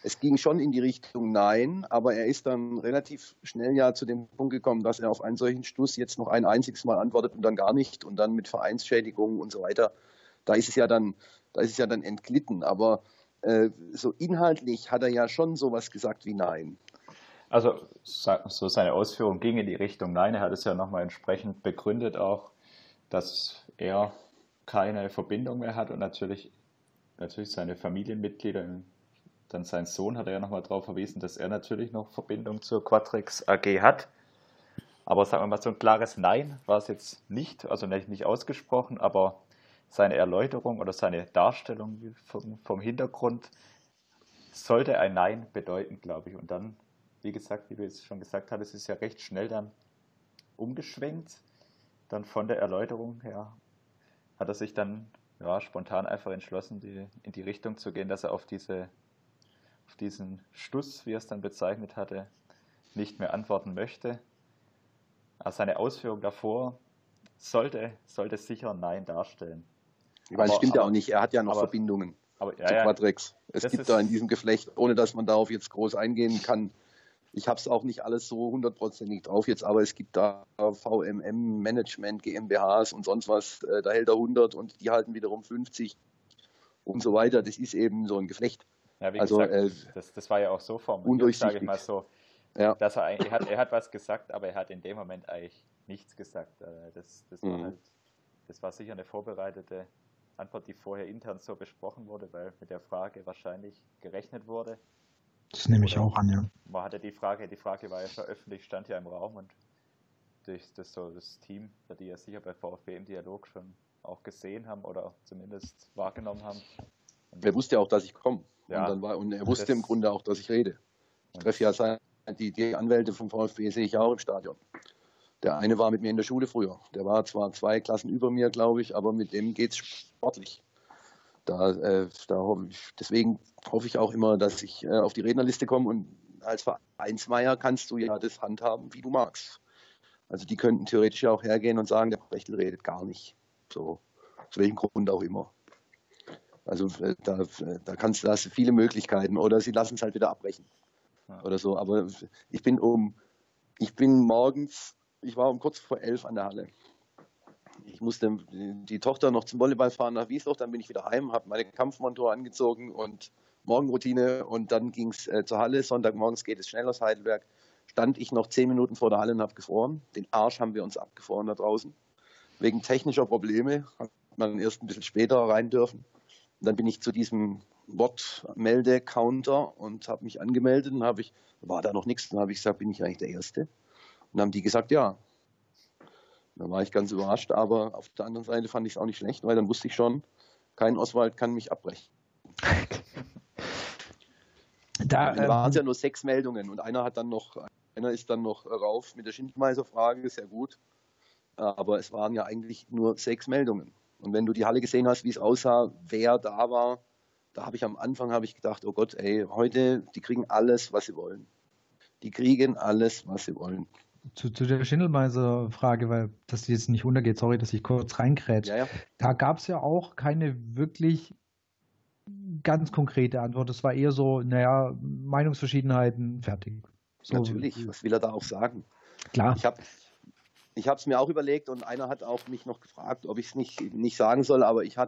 es ging schon in die Richtung Nein, aber er ist dann relativ schnell ja zu dem Punkt gekommen, dass er auf einen solchen Stuss jetzt noch ein einziges Mal antwortet und dann gar nicht und dann mit Vereinsschädigungen und so weiter. Da ist es ja dann entglitten. Aber so inhaltlich hat er ja schon sowas gesagt wie Nein. Also so seine Ausführung ging in die Richtung Nein. Er hat es ja nochmal entsprechend begründet auch, dass er keine Verbindung mehr hat und natürlich seine Familienmitglieder, dann sein Sohn hat er ja nochmal darauf verwiesen, dass er natürlich noch Verbindung zur Quatrex AG hat. Aber sagen wir mal, so ein klares Nein war es jetzt nicht, also nicht ausgesprochen, aber seine Erläuterung oder seine Darstellung vom Hintergrund sollte ein Nein bedeuten, glaube ich. Und dann, wie gesagt, wie du jetzt schon gesagt hattest, ist ja recht schnell dann umgeschwenkt. Dann von der Erläuterung her hat er sich dann spontan einfach entschlossen, in die Richtung zu gehen, dass er auf diesen Stuss, wie er es dann bezeichnet hatte, nicht mehr antworten möchte. Also seine Ausführung davor sollte sicher Nein darstellen. Ich meine, es stimmt ja auch nicht, er hat ja noch Verbindungen zu Quatrex. Es gibt da in diesem Geflecht, ohne dass man darauf jetzt groß eingehen kann, ich habe es auch nicht alles so hundertprozentig drauf jetzt, aber es gibt da VMM Management, GmbHs und sonst was, da hält er 100 und die halten wiederum 50 und so weiter. Das ist eben so ein Geflecht. Ja, wie gesagt, das war ja auch so formuliert, sage ich mal so, dass er hat was gesagt, aber er hat in dem Moment eigentlich nichts gesagt. Das war sicher eine vorbereitete Antwort, die vorher intern so besprochen wurde, weil mit der Frage wahrscheinlich gerechnet wurde. Das nehme ich auch an, ja. Man hatte die Frage war ja veröffentlicht, stand ja im Raum und durch das Team, die ja sicher bei VfB im Dialog schon auch gesehen haben oder zumindest wahrgenommen haben. Und er wusste ja auch, dass ich komme. Ja, und er wusste im Grunde auch, dass ich rede. Ich treffe ja die Anwälte vom VfB, sehe ich ja auch im Stadion. Der eine war mit mir in der Schule früher. Der war zwar 2 Klassen über mir, glaube ich, aber mit dem geht es sportlich. Deswegen hoffe ich auch immer, dass ich auf die Rednerliste komme und als Vereinsmeier kannst du ja das handhaben, wie du magst. Also die könnten theoretisch auch hergehen und sagen, der Brechtel redet gar nicht. So, aus welchem Grund auch immer. Also da hast du viele Möglichkeiten oder sie lassen es halt wieder abbrechen oder so. Aber ich war um kurz vor 11 an der Halle. Ich musste die Tochter noch zum Volleyball fahren nach Wiesloch, dann bin ich wieder heim, habe meine Kampfmontur angezogen und Morgenroutine und dann ging es zur Halle. Sonntagmorgens geht es schnell aus Heidelberg. Stand ich noch 10 Minuten vor der Halle und habe gefroren. Den Arsch haben wir uns abgefroren da draußen. Wegen technischer Probleme hat man erst ein bisschen später rein dürfen. Und dann bin ich zu diesem Wortmelde-Counter und habe mich angemeldet und war da noch nichts. Dann habe ich gesagt, bin ich eigentlich der Erste? Und dann haben die gesagt, ja. Da war ich ganz überrascht, aber auf der anderen Seite fand ich es auch nicht schlecht, weil dann wusste ich schon, kein Oswald kann mich abbrechen. Da waren es ja nur 6 Meldungen und einer ist dann noch rauf mit der Schindmeiser-Frage, sehr gut. Aber es waren ja eigentlich nur 6 Meldungen. Und wenn du die Halle gesehen hast, wie es aussah, wer da war, da habe ich am Anfang gedacht, oh Gott, heute, die kriegen alles, was sie wollen. Die kriegen alles, was sie wollen. Zu der Schindelmeiser-Frage, weil dass die jetzt nicht untergeht, sorry, dass ich kurz reinkrätsche. Ja. Da gab es ja auch keine wirklich ganz konkrete Antwort. Es war eher so, Meinungsverschiedenheiten, fertig. So. Natürlich, was will er da auch sagen? Klar. Ich habe es mir auch überlegt und einer hat auch mich noch gefragt, ob ich es nicht sagen soll, aber ich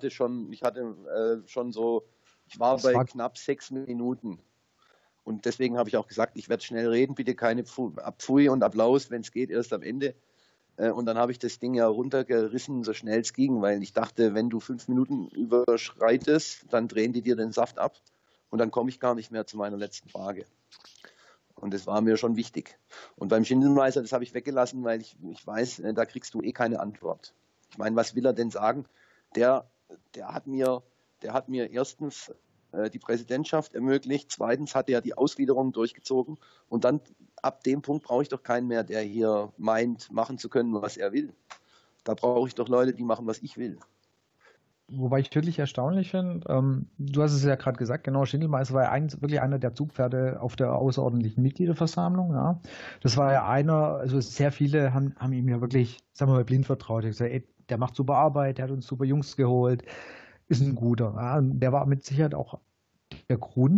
war bei knapp 6 Minuten. Und deswegen habe ich auch gesagt, ich werde schnell reden, bitte keine Pfui und Applaus, wenn es geht, erst am Ende. Und dann habe ich das Ding ja runtergerissen, so schnell es ging, weil ich dachte, wenn du 5 Minuten überschreitest, dann drehen die dir den Saft ab und dann komme ich gar nicht mehr zu meiner letzten Frage. Und das war mir schon wichtig. Und beim Schindelmeister, das habe ich weggelassen, weil ich weiß, da kriegst du keine Antwort. Ich meine, was will er denn sagen? Der hat mir erstens die Präsidentschaft ermöglicht, zweitens hat er die Ausgliederung durchgezogen und dann ab dem Punkt brauche ich doch keinen mehr, der hier meint, machen zu können, was er will. Da brauche ich doch Leute, die machen, was ich will. Wobei ich wirklich erstaunlich finde, du hast es ja gerade gesagt, genau, Schindelmeister war ja wirklich einer der Zugpferde auf der außerordentlichen Mitgliederversammlung. Ja. Das war ja also sehr viele haben ihm ja wirklich, sagen wir mal, blind vertraut. Ich gesagt, der macht super Arbeit, der hat uns super Jungs geholt, ist ein guter. Ja. Der war mit Sicherheit auch der Grund,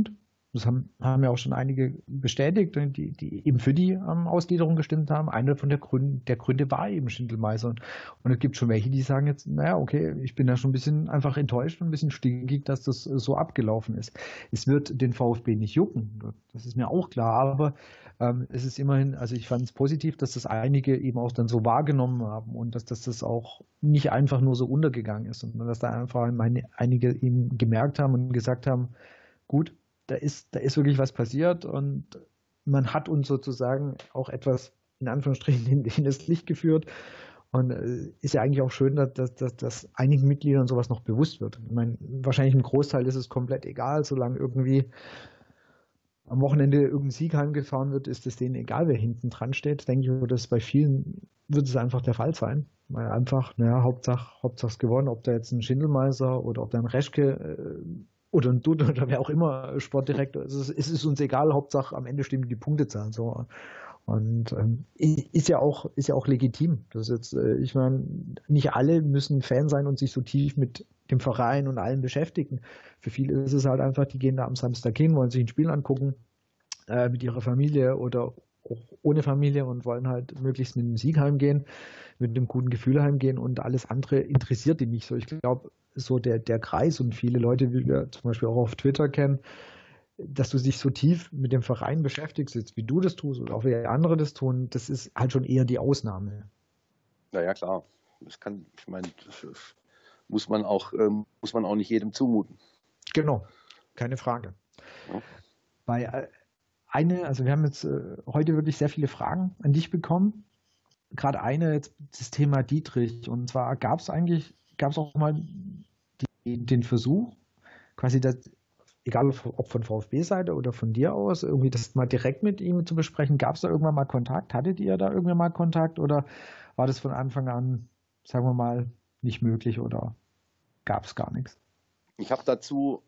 Das haben ja auch schon einige bestätigt, die eben für die Ausgliederung gestimmt haben. Einer von der Gründe war eben Schindelmeiser. Und es gibt schon welche, die sagen jetzt, naja, okay, ich bin da schon ein bisschen einfach enttäuscht und ein bisschen stinkig, dass das so abgelaufen ist. Es wird den VfB nicht jucken, das ist mir auch klar, aber es ist immerhin, also ich fand es positiv, dass das einige eben auch dann so wahrgenommen haben und dass das auch nicht einfach nur so untergegangen ist, sondern dass da einfach einige eben gemerkt haben und gesagt haben, gut, da ist wirklich was passiert und man hat uns sozusagen auch etwas in Anführungsstrichen in das Licht geführt. Und ist ja eigentlich auch schön, dass einigen Mitgliedern sowas noch bewusst wird. Ich meine, wahrscheinlich ein Großteil ist es komplett egal, solange irgendwie am Wochenende irgendein Sieg heimgefahren wird, ist es denen egal, wer hinten dran steht. Denke ich, dass bei vielen wird es einfach der Fall sein. Weil einfach, naja, Hauptsache es gewonnen, ob da jetzt ein Schindelmeiser oder ob da ein Reschke oder ein Dutt oder wer auch immer Sportdirektor ist. Es ist uns egal, Hauptsache am Ende stimmen die Punktezahlen so. Und ist ja auch legitim. Das ist jetzt, ich meine, nicht alle müssen Fan sein und sich so tief mit dem Verein und allem beschäftigen. Für viele ist es halt einfach, die gehen da am Samstag hin, wollen sich ein Spiel angucken mit ihrer Familie oder auch ohne Familie und wollen halt möglichst mit einem Sieg heimgehen, mit einem guten Gefühl heimgehen und alles andere interessiert die nicht so. Ich glaube, so der Kreis und viele Leute, wie wir zum Beispiel auch auf Twitter kennen, dass du dich so tief mit dem Verein beschäftigst, jetzt wie du das tust oder auch wie andere das tun, das ist halt schon eher die Ausnahme. Naja, klar. Ich meine, das muss man auch nicht jedem zumuten. Genau, keine Frage. Ja. Also wir haben jetzt heute wirklich sehr viele Fragen an dich bekommen. Gerade eine, jetzt das Thema Dietrich. Und zwar gab es auch mal den Versuch, quasi das, egal ob von VfB-Seite oder von dir aus, irgendwie das mal direkt mit ihm zu besprechen. Gab es da irgendwann mal Kontakt? Hattet ihr da irgendwann mal Kontakt oder war das von Anfang an, sagen wir mal, nicht möglich oder gab es gar nichts? Ich habe dazu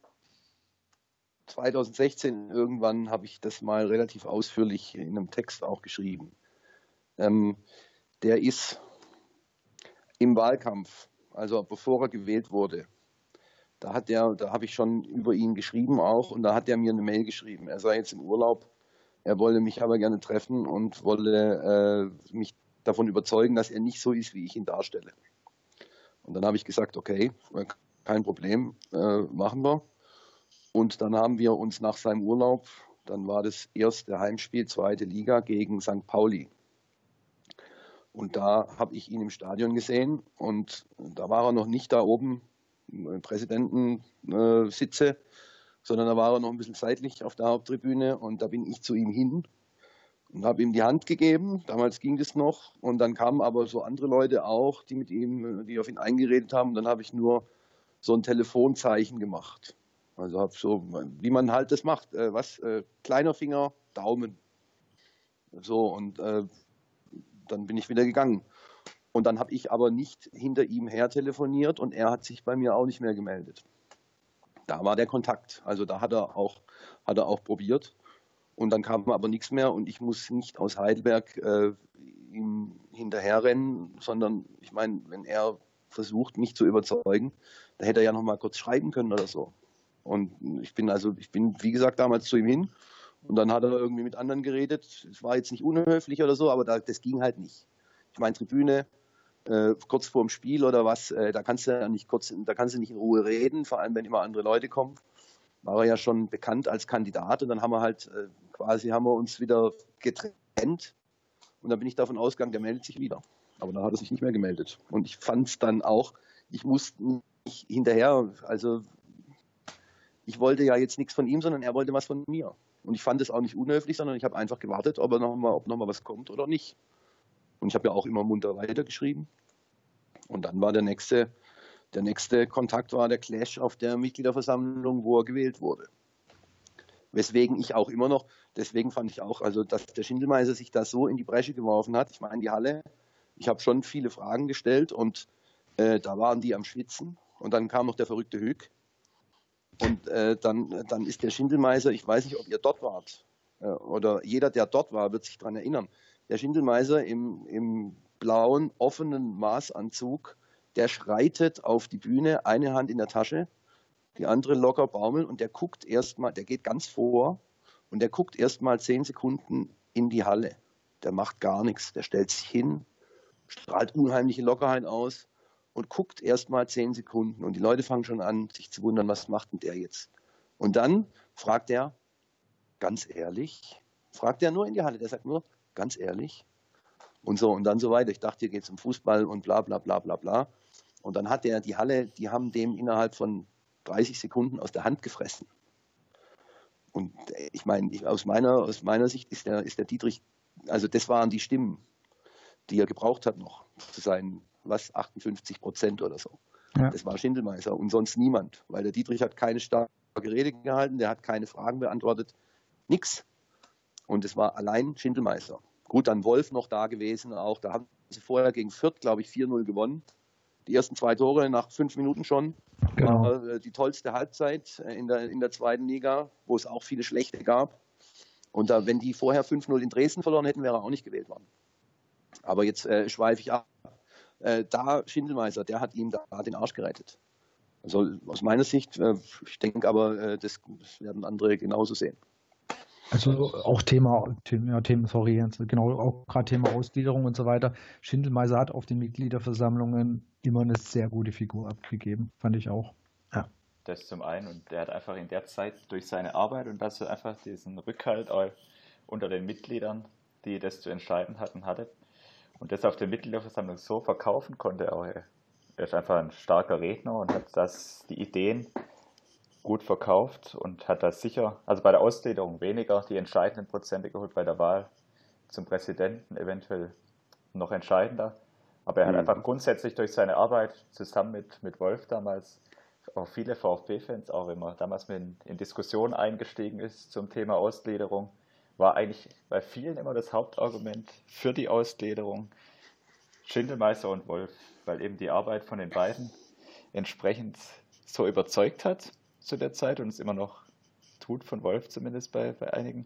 2016 irgendwann habe ich das mal relativ ausführlich in einem Text auch geschrieben. Der ist im Wahlkampf, also bevor er gewählt wurde, da habe ich schon über ihn geschrieben auch und da hat er mir eine Mail geschrieben. Er sei jetzt im Urlaub, er wolle mich aber gerne treffen und wolle mich davon überzeugen, dass er nicht so ist, wie ich ihn darstelle. Und dann habe ich gesagt, okay, kein Problem, machen wir. Und dann haben wir uns nach seinem Urlaub, dann war das erste Heimspiel, zweite Liga gegen St. Pauli. Und da habe ich ihn im Stadion gesehen und da war er noch nicht da oben im Präsidentensitze, sondern da war er noch ein bisschen seitlich auf der Haupttribüne und da bin ich zu ihm hin und habe ihm die Hand gegeben. Damals ging das noch und dann kamen aber so andere Leute auch, die auf ihn eingeredet haben. Und dann habe ich nur so ein Telefonzeichen gemacht. Also habe so, wie man halt das macht, kleiner Finger, Daumen. So und dann bin ich wieder gegangen. Und dann habe ich aber nicht hinter ihm her telefoniert und er hat sich bei mir auch nicht mehr gemeldet. Da war der Kontakt. Also da hat er auch probiert. Und dann kam aber nichts mehr und ich muss nicht aus Heidelberg ihm hinterherrennen, sondern ich meine, wenn er versucht, mich zu überzeugen, da hätte er ja noch mal kurz schreiben können oder so. Und ich bin, wie gesagt, damals zu ihm hin und dann hat er irgendwie mit anderen geredet. Es war jetzt nicht unhöflich oder so, aber das ging halt nicht. Ich meine, Tribüne, kurz vorm Spiel oder was, da kannst du nicht in Ruhe reden, vor allem wenn immer andere Leute kommen. War er ja schon bekannt als Kandidat und dann haben wir uns wieder getrennt und dann bin ich davon ausgegangen, der meldet sich wieder. Aber dann hat er sich nicht mehr gemeldet. Und ich fand es dann auch, ich musste nicht hinterher, also ich wollte ja jetzt nichts von ihm, sondern er wollte was von mir. Und ich fand es auch nicht unhöflich, sondern ich habe einfach gewartet, ob noch mal was kommt oder nicht. Und ich habe ja auch immer munter weitergeschrieben. Und dann war der nächste Kontakt war der Clash auf der Mitgliederversammlung, wo er gewählt wurde. Deswegen fand ich auch, also dass der Schindelmeiser sich da so in die Bresche geworfen hat. Ich meine, die Halle, ich habe schon viele Fragen gestellt und da waren die am Schwitzen. Und dann kam noch der verrückte Hüg. Und dann ist der Schindelmeiser, ich weiß nicht, ob ihr dort wart, oder jeder, der dort war, wird sich daran erinnern. Der Schindelmeiser im blauen, offenen Maßanzug, der schreitet auf die Bühne, eine Hand in der Tasche, die andere locker baumeln und der guckt erstmal, der geht ganz vor und der guckt erstmal 10 Sekunden in die Halle. Der macht gar nichts, der stellt sich hin, strahlt unheimliche Lockerheit aus und guckt erstmal 10 Sekunden und die Leute fangen schon an, sich zu wundern, was macht denn der jetzt? Und dann fragt er, ganz ehrlich, fragt er nur in die Halle, der sagt nur, ganz ehrlich und so und dann so weiter. Ich dachte, hier geht es um Fußball und bla bla bla bla bla. Und dann hat er die Halle, die haben dem innerhalb von 30 Sekunden aus der Hand gefressen. Und ich meine, aus meiner Sicht ist der Dietrich, also das waren die Stimmen, die er gebraucht hat noch zu seinen, 58% oder so. Ja. Das war Schindelmeißer und sonst niemand, weil der Dietrich hat keine starke Rede gehalten, der hat keine Fragen beantwortet, nix. Und es war allein Schindelmeißer. Gut, dann Wolf noch da gewesen, auch da haben sie vorher gegen Fürth, glaube ich, 4-0 gewonnen. Die ersten 2 Tore nach 5 Minuten schon. Genau. War die tollste Halbzeit in der zweiten Liga, wo es auch viele schlechte gab. Und wenn die vorher 5-0 in Dresden verloren hätten, wäre er auch nicht gewählt worden. Aber jetzt schweife ich ab. Da Schindelmeißer, der hat ihm da den Arsch gerettet. Also aus meiner Sicht, ich denke aber, das werden andere genauso sehen. Also auch Thema, sorry, genau, auch gerade Thema Ausgliederung und so weiter. Schindelmeißer hat auf den Mitgliederversammlungen immer eine sehr gute Figur abgegeben, fand ich auch. Ja. Das zum einen, und der hat einfach in der Zeit durch seine Arbeit und dass er einfach diesen Rückhalt auch unter den Mitgliedern, die das zu entscheiden hatten, hatte und das auf der Mitgliederversammlung so verkaufen konnte. Auch er ist einfach ein starker Redner und hat die Ideen gut verkauft und hat das sicher, also bei der Ausgliederung weniger die entscheidenden Prozente geholt, bei der Wahl zum Präsidenten eventuell noch entscheidender. Aber er hat einfach grundsätzlich durch seine Arbeit zusammen mit Wolf damals, auch viele VfB-Fans, auch wenn man damals in Diskussionen eingestiegen ist zum Thema Ausgliederung, war eigentlich bei vielen immer das Hauptargument für die Ausgliederung Schindelmeißer und Wolf, weil eben die Arbeit von den beiden entsprechend so überzeugt hat zu der Zeit und es immer noch tut, von Wolf zumindest bei einigen.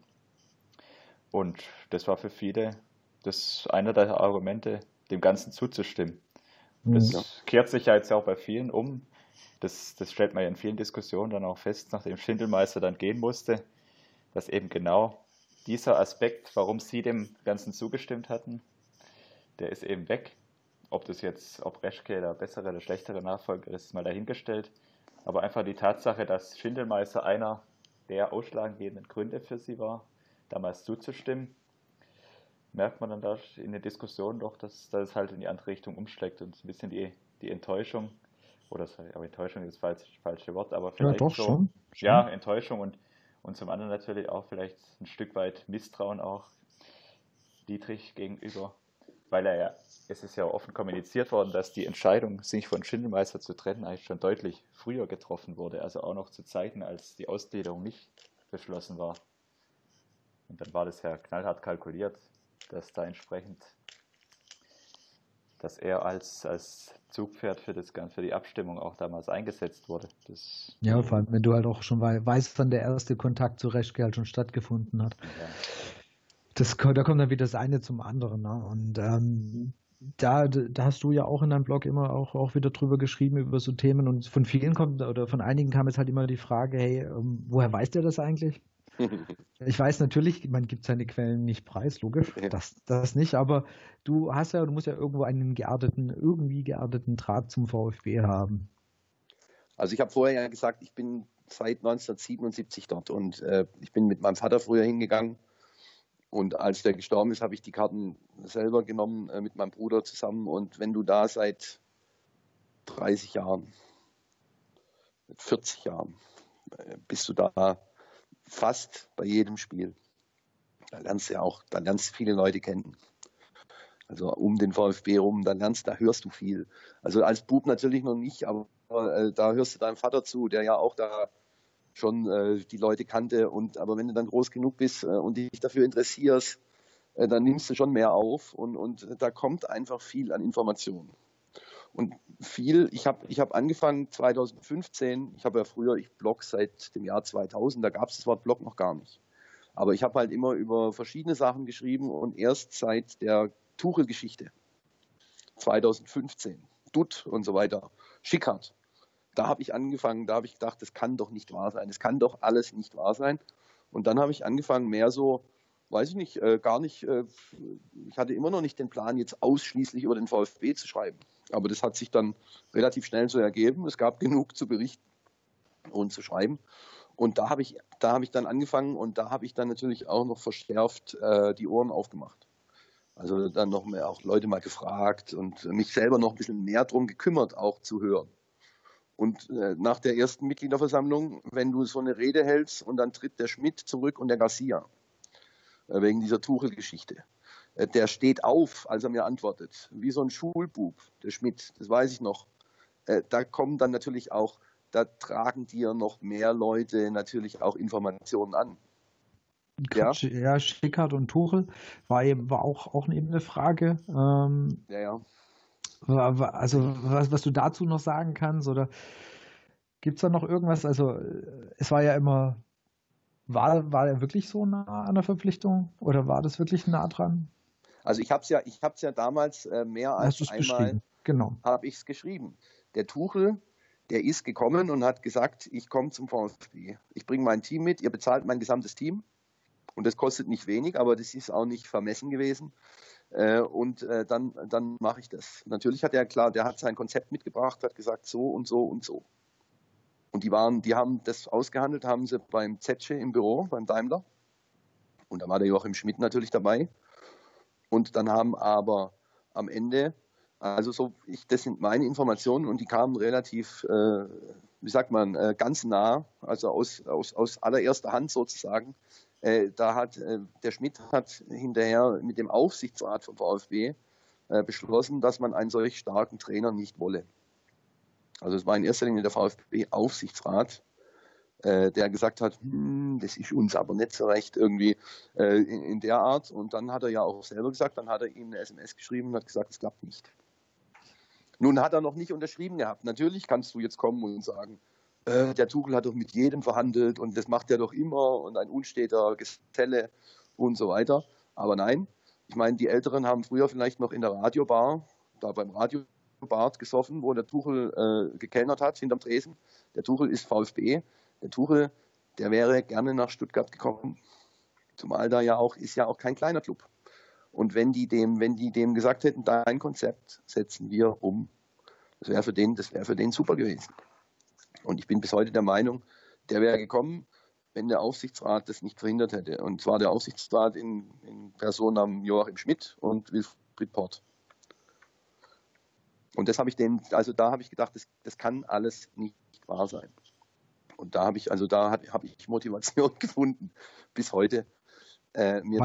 Und das war für viele einer der Argumente, dem Ganzen zuzustimmen. Das kehrt sich ja jetzt auch bei vielen um. Das stellt man ja in vielen Diskussionen dann auch fest, nachdem Schindelmeißer dann gehen musste, dass eben genau dieser Aspekt, warum sie dem Ganzen zugestimmt hatten, der ist eben weg. Ob Reschke der bessere oder schlechtere Nachfolger ist, mal dahingestellt. Aber einfach die Tatsache, dass Schindelmeißer einer der ausschlaggebenden Gründe für sie war, damals zuzustimmen, merkt man dann da in den Diskussionen doch, dass es halt in die andere Richtung umschlägt und ein bisschen die Enttäuschung, aber Enttäuschung ist das falsche Wort, aber vielleicht ja, doch, so, schon. Ja, Enttäuschung und zum anderen natürlich auch vielleicht ein Stück weit Misstrauen auch Dietrich gegenüber, weil es ist ja offen kommuniziert worden, dass die Entscheidung, sich von Schindelmeißer zu trennen, eigentlich schon deutlich früher getroffen wurde, also auch noch zu Zeiten, als die Ausgliederung nicht beschlossen war. Und dann war das ja knallhart kalkuliert, dass da entsprechend, dass er als Zugpferd für die Abstimmung auch damals eingesetzt wurde. Ja, vor allem, wenn du halt auch schon weißt, wann der erste Kontakt zu Reschke halt schon stattgefunden hat. Ja. Da kommt dann wieder das eine zum anderen. Ne? Und da hast du ja auch in deinem Blog immer auch wieder drüber geschrieben, über so Themen. Und von einigen kam jetzt halt immer die Frage, hey, woher weiß der das eigentlich? Ich weiß natürlich, man gibt seine Quellen nicht preis, logisch, das nicht, aber du musst ja irgendwo einen irgendwie geerdeten Draht zum VfB haben. Also ich habe vorher ja gesagt, ich bin seit 1977 dort und ich bin mit meinem Vater früher hingegangen und als der gestorben ist, habe ich die Karten selber genommen mit meinem Bruder zusammen und wenn du da seit 30 Jahren, 40 Jahren, bist du da fast bei jedem Spiel. Da lernst du viele Leute kennen. Also um den VfB rum, da hörst du viel. Also als Bub natürlich noch nicht, aber da hörst du deinem Vater zu, der ja auch da schon die Leute kannte. Aber wenn du dann groß genug bist und dich dafür interessierst, dann nimmst du schon mehr auf und da kommt einfach viel an Informationen. Und ich habe angefangen 2015, ich blogge seit dem Jahr 2000, da gab es das Wort Blog noch gar nicht. Aber ich habe halt immer über verschiedene Sachen geschrieben und erst seit der Tuchel-Geschichte 2015, Dutt und so weiter, Schickhardt, da habe ich angefangen, da habe ich gedacht, das kann doch nicht wahr sein, das kann doch alles nicht wahr sein. Und dann habe ich angefangen, mehr so, weiß ich nicht, gar nicht, ich hatte immer noch nicht den Plan, jetzt ausschließlich über den VfB zu schreiben. Aber das hat sich dann relativ schnell so ergeben. Es gab genug zu berichten und zu schreiben. Und da habe ich dann angefangen und da habe ich dann natürlich auch noch verschärft die Ohren aufgemacht. Also dann noch mehr auch Leute mal gefragt und mich selber noch ein bisschen mehr drum gekümmert, auch zu hören. Und nach der ersten Mitgliederversammlung, wenn du so eine Rede hältst und dann tritt der Schmidt zurück und der Garcia, wegen dieser Tuchel-Geschichte. Der steht auf, als er mir antwortet, wie so ein Schulbub, der Schmidt, das weiß ich noch. Da kommen dann natürlich auch, da tragen dir noch mehr Leute natürlich auch Informationen an. Ja, Schickhardt und Tuchel war auch eben eine Frage. Ja. Also was du dazu noch sagen kannst, oder gibt es da noch irgendwas? Also es war ja immer, war er wirklich so nah an der Verpflichtung oder war das wirklich nah dran? Also ich habe es ja damals mehr als einmal habe ich es geschrieben. Der Tuchel, der ist gekommen und hat gesagt, ich komme zum VfB. Ich bringe mein Team mit, ihr bezahlt mein gesamtes Team. Und das kostet nicht wenig, aber das ist auch nicht vermessen gewesen. Und dann mache ich das. Natürlich hat der hat sein Konzept mitgebracht, hat gesagt, so und so und so. Und die haben das ausgehandelt, haben sie beim Zetsche im Büro, beim Daimler. Und da war der Joachim Schmidt natürlich dabei. Und dann haben aber am Ende, also das sind meine Informationen und die kamen relativ, ganz nah, also aus allererster Hand sozusagen. Der Schmidt hat hinterher mit dem Aufsichtsrat vom VfB beschlossen, dass man einen solch starken Trainer nicht wolle. Also es war in erster Linie der VfB-Aufsichtsrat, der gesagt hat, das ist uns aber nicht so recht irgendwie in der Art. Und dann hat er ja auch selber gesagt, dann hat er ihm eine SMS geschrieben und hat gesagt, es klappt nicht. Nun hat er noch nicht unterschrieben gehabt. Natürlich kannst du jetzt kommen und sagen, der Tuchel hat doch mit jedem verhandelt und das macht er doch immer und ein unsteter Geselle und so weiter. Aber nein, ich meine, die Älteren haben früher vielleicht noch in der Radiobar, da beim Radiobart gesoffen, wo der Tuchel gekellnert hat hinterm Tresen. Der Tuchel ist VfB. Der Tuchel, der wäre gerne nach Stuttgart gekommen. Zumal ist ja auch kein kleiner Club. Und wenn die dem gesagt hätten, dein Konzept setzen wir um, das wäre für den super gewesen. Und ich bin bis heute der Meinung, der wäre gekommen, wenn der Aufsichtsrat das nicht verhindert hätte. Und zwar der Aufsichtsrat in Person am Joachim Schmidt und Wilfried Port. Und das habe ich da habe ich gedacht, das kann alles nicht wahr sein. Und da habe ich Motivation gefunden, bis heute mir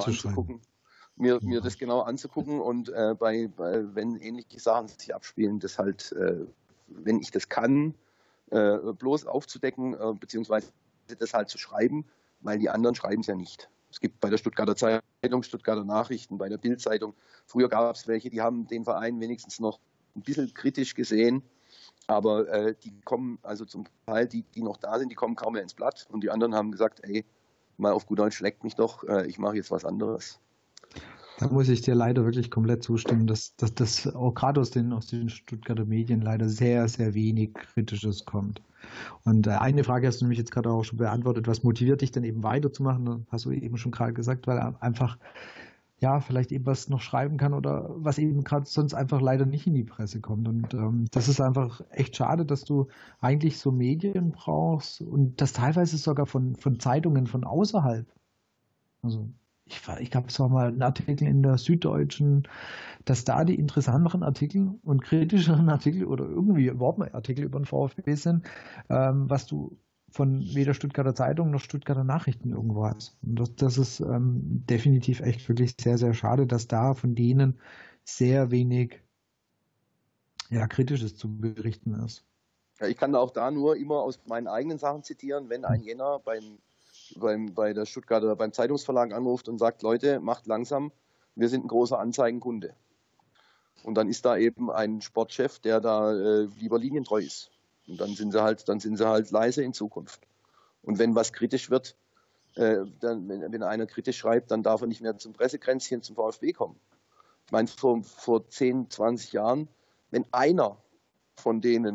das genau anzugucken und wenn ähnliche Sachen sich abspielen, das halt, wenn ich das kann, bloß aufzudecken, beziehungsweise das halt zu schreiben, weil die anderen schreiben es ja nicht. Es gibt bei der Stuttgarter Zeitung, Stuttgarter Nachrichten, bei der Bild-Zeitung, früher gab es welche, die haben den Verein wenigstens noch ein bisschen kritisch gesehen, aber die kommen, also zum Teil, die noch da sind, die kommen kaum mehr ins Blatt und die anderen haben gesagt, ey, mal auf gut Deutsch, leckt mich doch, ich mache jetzt was anderes. Da muss ich dir leider wirklich komplett zustimmen, dass das auch gerade aus den Stuttgarter Medien leider sehr, sehr wenig Kritisches kommt. Und eine Frage hast du nämlich jetzt gerade auch schon beantwortet, was motiviert dich denn eben weiterzumachen? Das hast du eben schon gerade gesagt, weil einfach ja vielleicht eben was noch schreiben kann oder was eben gerade sonst einfach leider nicht in die Presse kommt. Und das ist einfach echt schade, dass du eigentlich so Medien brauchst und das teilweise sogar von Zeitungen von außerhalb. Also ich glaube, es war mal ein Artikel in der Süddeutschen, dass da die interessanteren Artikel und kritischeren Artikel oder irgendwie überhaupt mal Artikel über den VfB sind, was du von weder Stuttgarter Zeitung noch Stuttgarter Nachrichten irgendwo hast. Und das ist definitiv echt wirklich sehr, sehr schade, dass da von denen sehr wenig Kritisches zu berichten ist. Ja, ich kann auch da nur immer aus meinen eigenen Sachen zitieren, wenn ein Jänner bei der Stuttgarter, beim Zeitungsverlag anruft und sagt, Leute, macht langsam, wir sind ein großer Anzeigenkunde. Und dann ist da eben ein Sportchef, der da lieber linientreu ist. Und dann sind sie halt leise in Zukunft. Und wenn was kritisch wird, wenn einer kritisch schreibt, dann darf er nicht mehr zum Pressekränzchen zum VfB kommen. Ich meine, vor 10, 20 Jahren, wenn einer von denen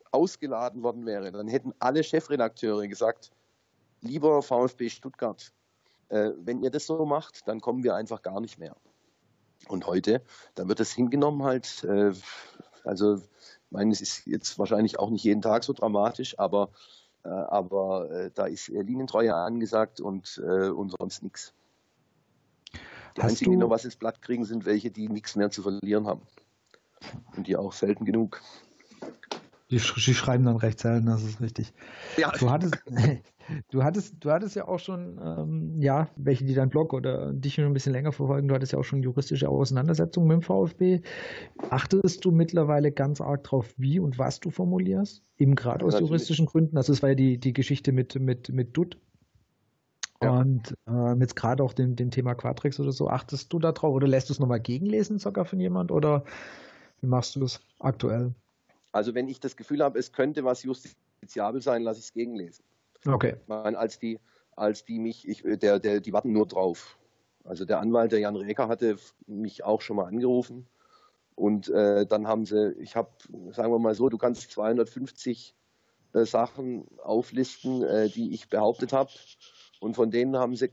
ausgeladen worden wäre, dann hätten alle Chefredakteure gesagt, lieber VfB Stuttgart, wenn ihr das so macht, dann kommen wir einfach gar nicht mehr. Und heute, da wird es hingenommen halt, also ich meine, es ist jetzt wahrscheinlich auch nicht jeden Tag so dramatisch, aber da ist Linientreue angesagt und sonst nichts. Die einzigen, die noch was ins Blatt kriegen, sind welche, die nichts mehr zu verlieren haben. Und die auch selten genug. Die schreiben dann recht selten, das ist richtig. Ja. Du hattest ja auch schon, welche, die deinen Blog oder dich schon ein bisschen länger verfolgen, du hattest ja auch schon juristische Auseinandersetzungen mit dem VfB. Achtest du mittlerweile ganz arg drauf, wie und was du formulierst? Eben gerade aus juristischen Gründen. Also es war ja die Geschichte mit Dutt. Ja. Und jetzt gerade auch dem Thema Quadrix oder so, achtest du da drauf oder lässt du es nochmal gegenlesen sogar von jemand oder wie machst du das aktuell? Also wenn ich das Gefühl habe, es könnte was justiziabel sein, lasse ich es gegenlesen. Okay. Ich meine, die warten nur drauf. Also der Anwalt, der Jan Räker, hatte mich auch schon mal angerufen und dann haben sie, sagen wir mal so, du kannst 250 Sachen auflisten, die ich behauptet habe und von denen haben sie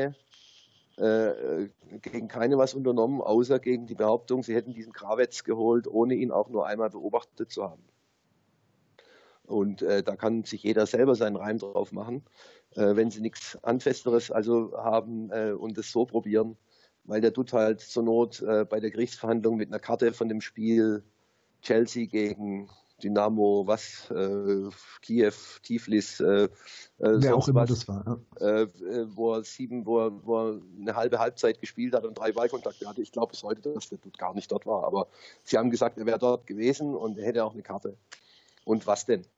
gegen keine was unternommen, außer gegen die Behauptung, sie hätten diesen Kravetz geholt, ohne ihn auch nur einmal beobachtet zu haben. Und da kann sich jeder selber seinen Reim drauf machen, wenn sie nichts Handfesteres haben und es so probieren, weil der Dutt halt zur Not bei der Gerichtsverhandlung mit einer Karte von dem Spiel Chelsea gegen Dynamo, Kiew, Tiflis, wer auch immer das war, wo er eine halbe Halbzeit gespielt hat und 3 Ballkontakte hatte. Ich glaube bis heute, dass der Dutt gar nicht dort war, aber sie haben gesagt, er wäre dort gewesen und er hätte auch eine Karte. Und was denn?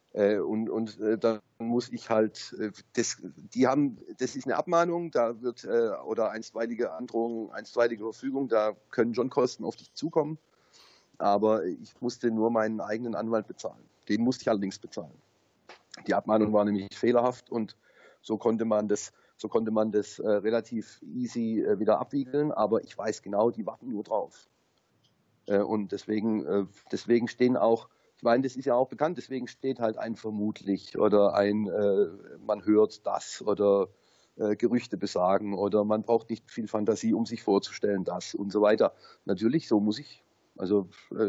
Dann muss ich halt, das ist eine Abmahnung, da wird, oder einstweilige Androhung, einstweilige Verfügung, da können schon Kosten auf dich zukommen. Aber ich musste nur meinen eigenen Anwalt bezahlen. Den musste ich allerdings bezahlen. Die Abmahnung war nämlich fehlerhaft und so konnte man das relativ easy wieder abwiegeln. Aber ich weiß genau, die warten nur drauf. Und deswegen stehen auch, ich meine, das ist ja auch bekannt, deswegen steht halt ein vermutlich oder man hört das oder Gerüchte besagen oder man braucht nicht viel Fantasie, um sich vorzustellen, das und so weiter. Natürlich, so muss ich. Also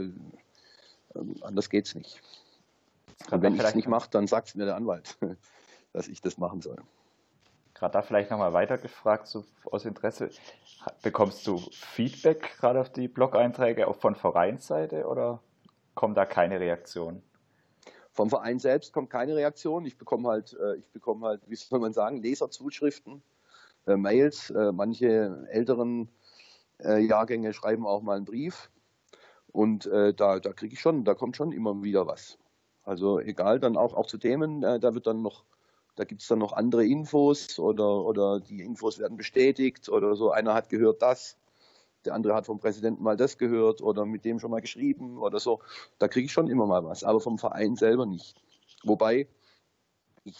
anders geht's nicht. Und wenn ich es nicht mache, dann sagt es mir der Anwalt, dass ich das machen soll. Gerade da vielleicht nochmal weitergefragt, so aus Interesse. Bekommst du Feedback gerade auf die Blog-Einträge auch von Vereinsseite oder kommt da keine Reaktion? Vom Verein selbst kommt keine Reaktion. Ich bekomme halt, wie soll man sagen, Leserzuschriften, Mails. Manche älteren Jahrgänge schreiben auch mal einen Brief. Und da kommt schon immer wieder was. Also egal, dann auch zu Themen, da gibt es dann noch andere Infos oder die Infos werden bestätigt oder so. Einer hat gehört das, der andere hat vom Präsidenten mal das gehört oder mit dem schon mal geschrieben oder so. Da kriege ich schon immer mal was, aber vom Verein selber nicht. Wobei ich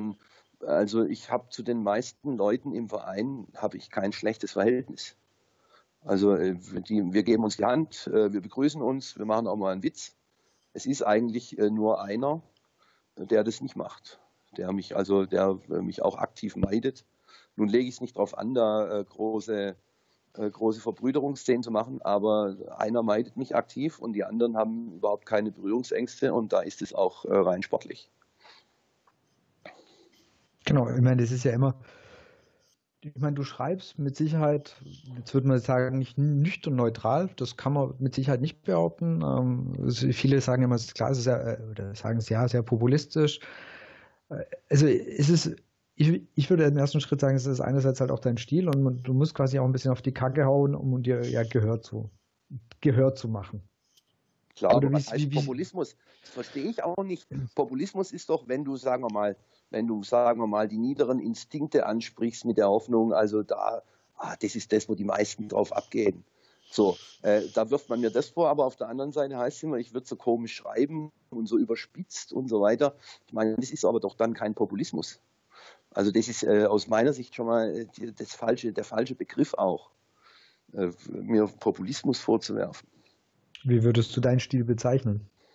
habe zu den meisten Leuten im Verein habe ich kein schlechtes Verhältnis. Also wir geben uns die Hand, wir begrüßen uns, wir machen auch mal einen Witz. Es ist eigentlich nur einer, der das nicht macht, der mich auch aktiv meidet. Nun lege ich es nicht darauf an, da große Verbrüderungsszenen zu machen, aber einer meidet mich aktiv und die anderen haben überhaupt keine Berührungsängste und da ist es auch rein sportlich. Genau, ich meine, das ist ja immer. Ich meine, du schreibst mit Sicherheit, jetzt würde man sagen, nicht nüchtern neutral, das kann man mit Sicherheit nicht behaupten. Viele sagen immer, klar, es ist sehr populistisch. Also ich würde im ersten Schritt sagen, es ist einerseits halt auch dein Stil und du musst quasi auch ein bisschen auf die Kacke hauen, um dir ja Gehör zu machen. Klar, aber was heißt Populismus? Das verstehe ich auch nicht. Populismus ist doch, wenn du, sagen wir mal, die niederen Instinkte ansprichst mit der Hoffnung, also das ist das, wo die meisten drauf abgehen. So, da wirft man mir das vor, aber auf der anderen Seite heißt es immer, ich würde so komisch schreiben und so überspitzt und so weiter. Ich meine, das ist aber doch dann kein Populismus. Also das ist aus meiner Sicht schon mal der falsche Begriff auch, mir Populismus vorzuwerfen. Wie würdest du deinen Stil bezeichnen?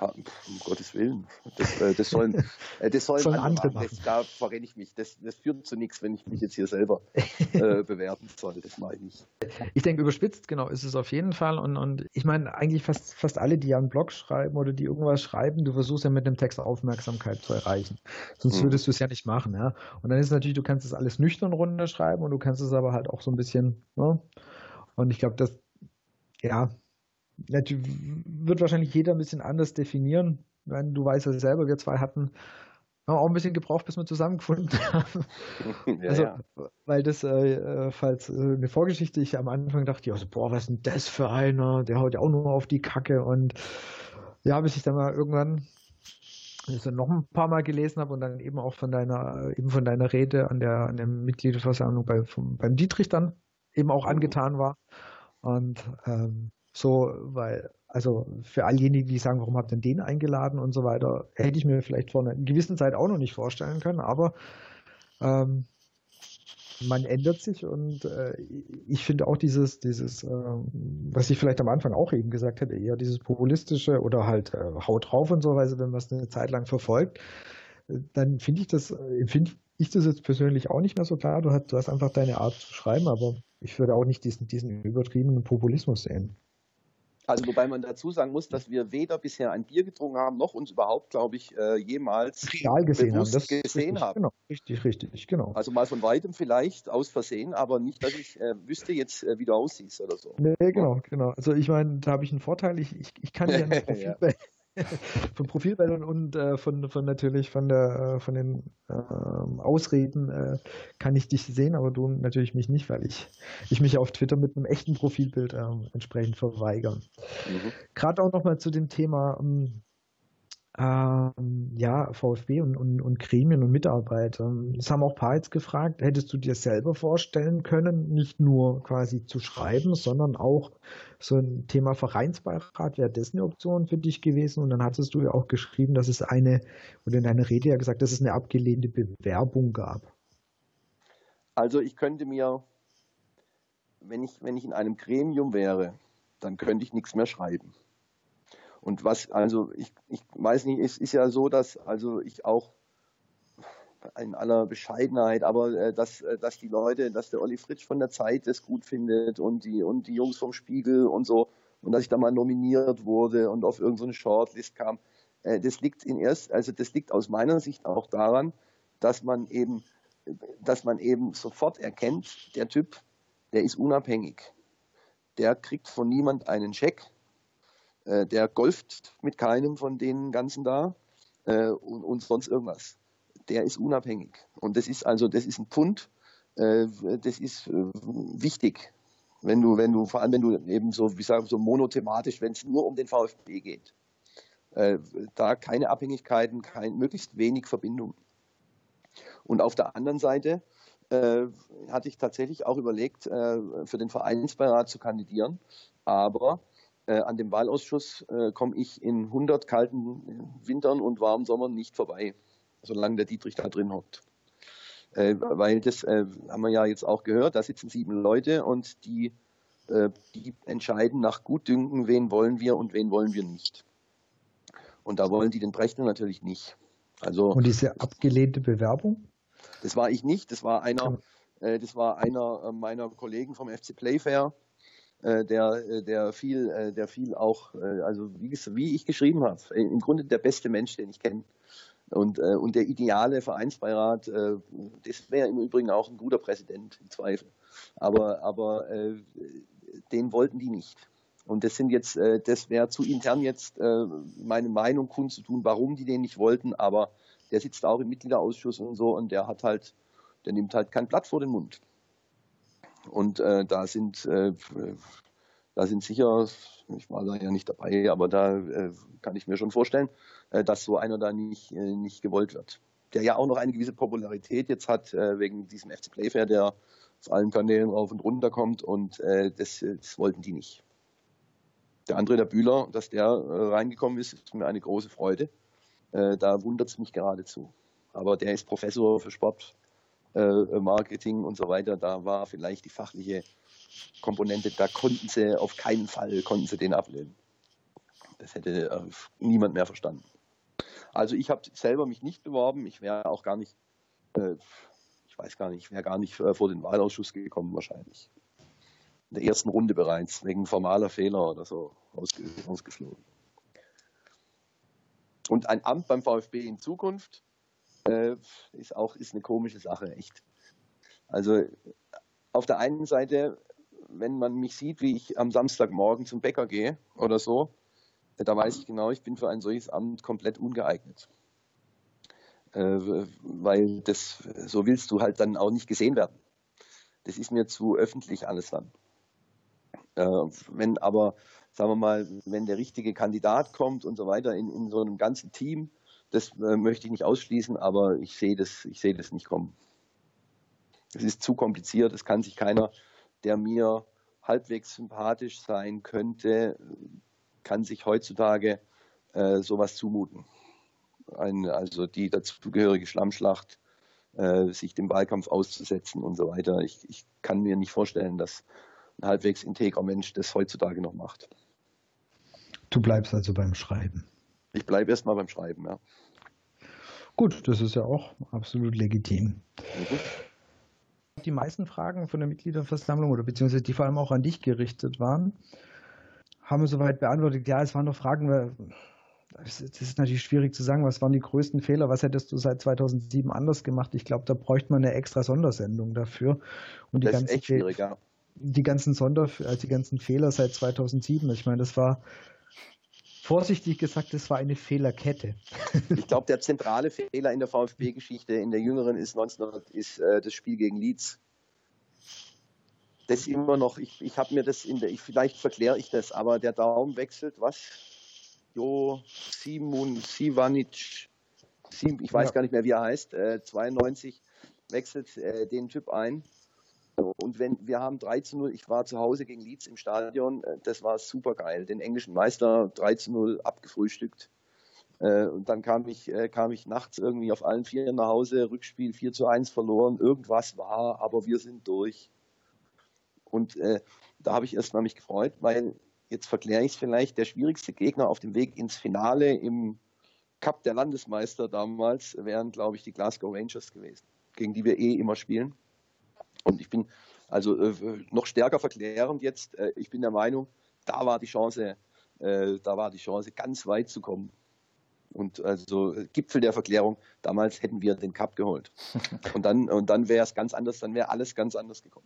Um Gottes Willen. Das sollen andere machen. Da verrenne ich mich. Das führt zu nichts, wenn ich mich jetzt hier selber bewerten soll. Das mache ich nicht. Ich denke, überspitzt, genau, ist es auf jeden Fall. Und ich meine, eigentlich fast alle, die einen Blog schreiben oder die irgendwas schreiben, du versuchst ja mit einem Text Aufmerksamkeit zu erreichen. Sonst würdest du es ja nicht machen. Ja? Und dann ist es natürlich, du kannst es alles nüchtern runterschreiben und du kannst es aber halt auch so ein bisschen, ne? Und ich glaube, das, ja, natürlich wird wahrscheinlich jeder ein bisschen anders definieren. Wenn du weißt ja selber, wir zwei haben auch ein bisschen gebraucht, bis wir zusammengefunden haben. Ja, also, weil das, falls eine Vorgeschichte, ich am Anfang dachte, also, boah, was ist denn das für einer? Der haut ja auch nur auf die Kacke. Und ja, bis ich dann mal irgendwann noch ein paar Mal gelesen habe und dann eben auch von deiner Rede an der Mitgliederversammlung beim Dietrich dann eben auch angetan war. Und so, weil, also für all diejenigen, die sagen, warum habt ihr den eingeladen und so weiter, hätte ich mir vielleicht vor einer gewissen Zeit auch noch nicht vorstellen können, aber man ändert sich und ich finde auch dieses, was ich vielleicht am Anfang auch eben gesagt hätte, eher dieses populistische oder halt haut drauf und so weiter, wenn man es eine Zeit lang verfolgt, dann empfinde ich das jetzt persönlich auch nicht mehr so klar. Du hast einfach deine Art zu schreiben, aber ich würde auch nicht diesen übertriebenen Populismus sehen. Also wobei man dazu sagen muss, dass wir weder bisher ein Bier getrunken haben, noch uns überhaupt, glaube ich, jemals real gesehen haben. Genau, richtig, genau. Also mal von weitem vielleicht, aus Versehen, aber nicht, dass ich wüsste jetzt, wie du aussiehst oder so. Nee, genau. Also ich meine, da habe ich einen Vorteil, ich kann ja nicht von Profilbildern und von den Ausreden kann ich dich sehen, aber du natürlich mich nicht, weil ich mich auf Twitter mit einem echten Profilbild entsprechend verweigere. Gerade auch nochmal zu dem Thema VfB und Gremien und Mitarbeiter. Das haben auch ein paar jetzt gefragt, hättest du dir selber vorstellen können, nicht nur quasi zu schreiben, sondern auch so ein Thema Vereinsbeirat, wäre das eine Option für dich gewesen? Und dann hattest du ja auch geschrieben, dass es oder in deiner Rede ja gesagt, dass es eine abgelehnte Bewerbung gab. Also ich könnte mir, wenn ich in einem Gremium wäre, dann könnte ich nichts mehr schreiben. Und ich weiß nicht, es ist ja so, dass ich auch in aller Bescheidenheit, aber dass die Leute, dass der Olli Fritsch von der Zeit das gut findet und die Jungs vom Spiegel und so, und dass ich da mal nominiert wurde und auf irgendeine Shortlist kam, das liegt aus meiner Sicht auch daran, dass man eben sofort erkennt, der Typ, der ist unabhängig. Der kriegt von niemand einen Scheck. Der golft mit keinem von den ganzen da und sonst irgendwas. Der ist unabhängig. Und das ist ein Punkt, das ist wichtig, vor allem wenn du eben so monothematisch, wenn es nur um den VfB geht. Da keine Abhängigkeiten, möglichst wenig Verbindung. Und auf der anderen Seite hatte ich tatsächlich auch überlegt, für den Vereinsbeirat zu kandidieren, aber an dem Wahlausschuss komme ich in 100 kalten Wintern und warmen Sommern nicht vorbei, solange der Dietrich da drin hockt. Weil das haben wir ja jetzt auch gehört, da sitzen 7 Leute und die entscheiden nach Gutdünken, wen wollen wir und wen wollen wir nicht. Und da wollen die den Brechtl natürlich nicht. Und diese abgelehnte Bewerbung? Das war ich nicht, das war einer meiner Kollegen vom FC Playfair, der viel auch, wie ich geschrieben habe, im Grunde der beste Mensch, den ich kenne. Und der ideale Vereinsbeirat, das wäre im Übrigen auch ein guter Präsident, im Zweifel. Aber den wollten die nicht. Und das wäre zu intern jetzt meine Meinung kundzutun, warum die den nicht wollten, aber der sitzt auch im Mitgliederausschuss und so und der nimmt halt kein Blatt vor den Mund. Und da sind sicher, ich war da ja nicht dabei, aber da kann ich mir schon vorstellen, dass so einer da nicht gewollt wird. Der ja auch noch eine gewisse Popularität jetzt hat, wegen diesem FC Playfair, der auf allen Kanälen rauf und runter kommt und das wollten die nicht. Der André der Bühler, dass der reingekommen ist mir eine große Freude. Da wundert es mich geradezu. Aber der ist Professor für Sport, Marketing und so weiter. Da war vielleicht die fachliche Komponente, da konnten sie auf keinen Fall den ablehnen. Das hätte niemand mehr verstanden. Also ich habe selber mich nicht beworben. Ich wäre auch gar nicht, ich weiß gar nicht, ich wäre gar nicht vor den Wahlausschuss gekommen wahrscheinlich. In der ersten Runde bereits, wegen formaler Fehler oder so ausgeflogen. Und ein Amt beim VfB in Zukunft ist eine komische Sache, echt. Also auf der einen Seite, wenn man mich sieht, wie ich am Samstagmorgen zum Bäcker gehe oder so, da weiß ich genau, ich bin für ein solches Amt komplett ungeeignet. Weil so willst du halt dann auch nicht gesehen werden. Das ist mir zu öffentlich alles dann. Wenn aber, sagen wir mal, wenn der richtige Kandidat kommt und so weiter in so einem ganzen Team, das möchte ich nicht ausschließen, aber ich sehe das nicht kommen. Es ist zu kompliziert, es kann sich keiner, der mir halbwegs sympathisch sein könnte, kann sich heutzutage sowas zumuten. Also die dazugehörige Schlammschlacht, sich dem Wahlkampf auszusetzen und so weiter. Ich kann mir nicht vorstellen, dass ein halbwegs integrer Mensch das heutzutage noch macht. Du bleibst also beim Schreiben. Ich bleibe erstmal beim Schreiben, ja. Gut, das ist ja auch absolut legitim. Die meisten Fragen von der Mitgliederversammlung oder beziehungsweise die vor allem auch an dich gerichtet waren, haben wir soweit beantwortet. Ja, es waren noch Fragen, das ist natürlich schwierig zu sagen, was waren die größten Fehler, was hättest du seit 2007 anders gemacht? Ich glaube, da bräuchte man eine extra Sondersendung dafür. Und das ist echt schwierig, ja. Die ganzen Fehler seit 2007, ich meine, das war vorsichtig gesagt, das war eine Fehlerkette. Ich glaube, der zentrale Fehler in der VfB-Geschichte, in der jüngeren, ist das Spiel gegen Leeds. Das immer noch, ich habe mir das vielleicht verkläre ich das, aber der Daum wechselt, was? Sivanic, ich weiß gar nicht mehr, wie er heißt, 92, wechselt den Typ ein. Und wir haben 3:0, ich war zu Hause gegen Leeds im Stadion, das war super geil, den englischen Meister 3:0 abgefrühstückt. Und dann kam ich nachts irgendwie auf allen Vieren nach Hause, Rückspiel 4:1 verloren, irgendwas war, aber wir sind durch. Und da habe ich erstmal mich gefreut, weil, jetzt verkläre ich es vielleicht, der schwierigste Gegner auf dem Weg ins Finale im Cup der Landesmeister damals wären, glaube ich, die Glasgow Rangers gewesen, gegen die wir immer spielen. Und ich bin also noch stärker verklärend jetzt. Ich bin der Meinung, da war die Chance, ganz weit zu kommen. Und also Gipfel der Verklärung, damals hätten wir den Cup geholt. Und dann wäre es ganz anders, dann wäre alles ganz anders gekommen.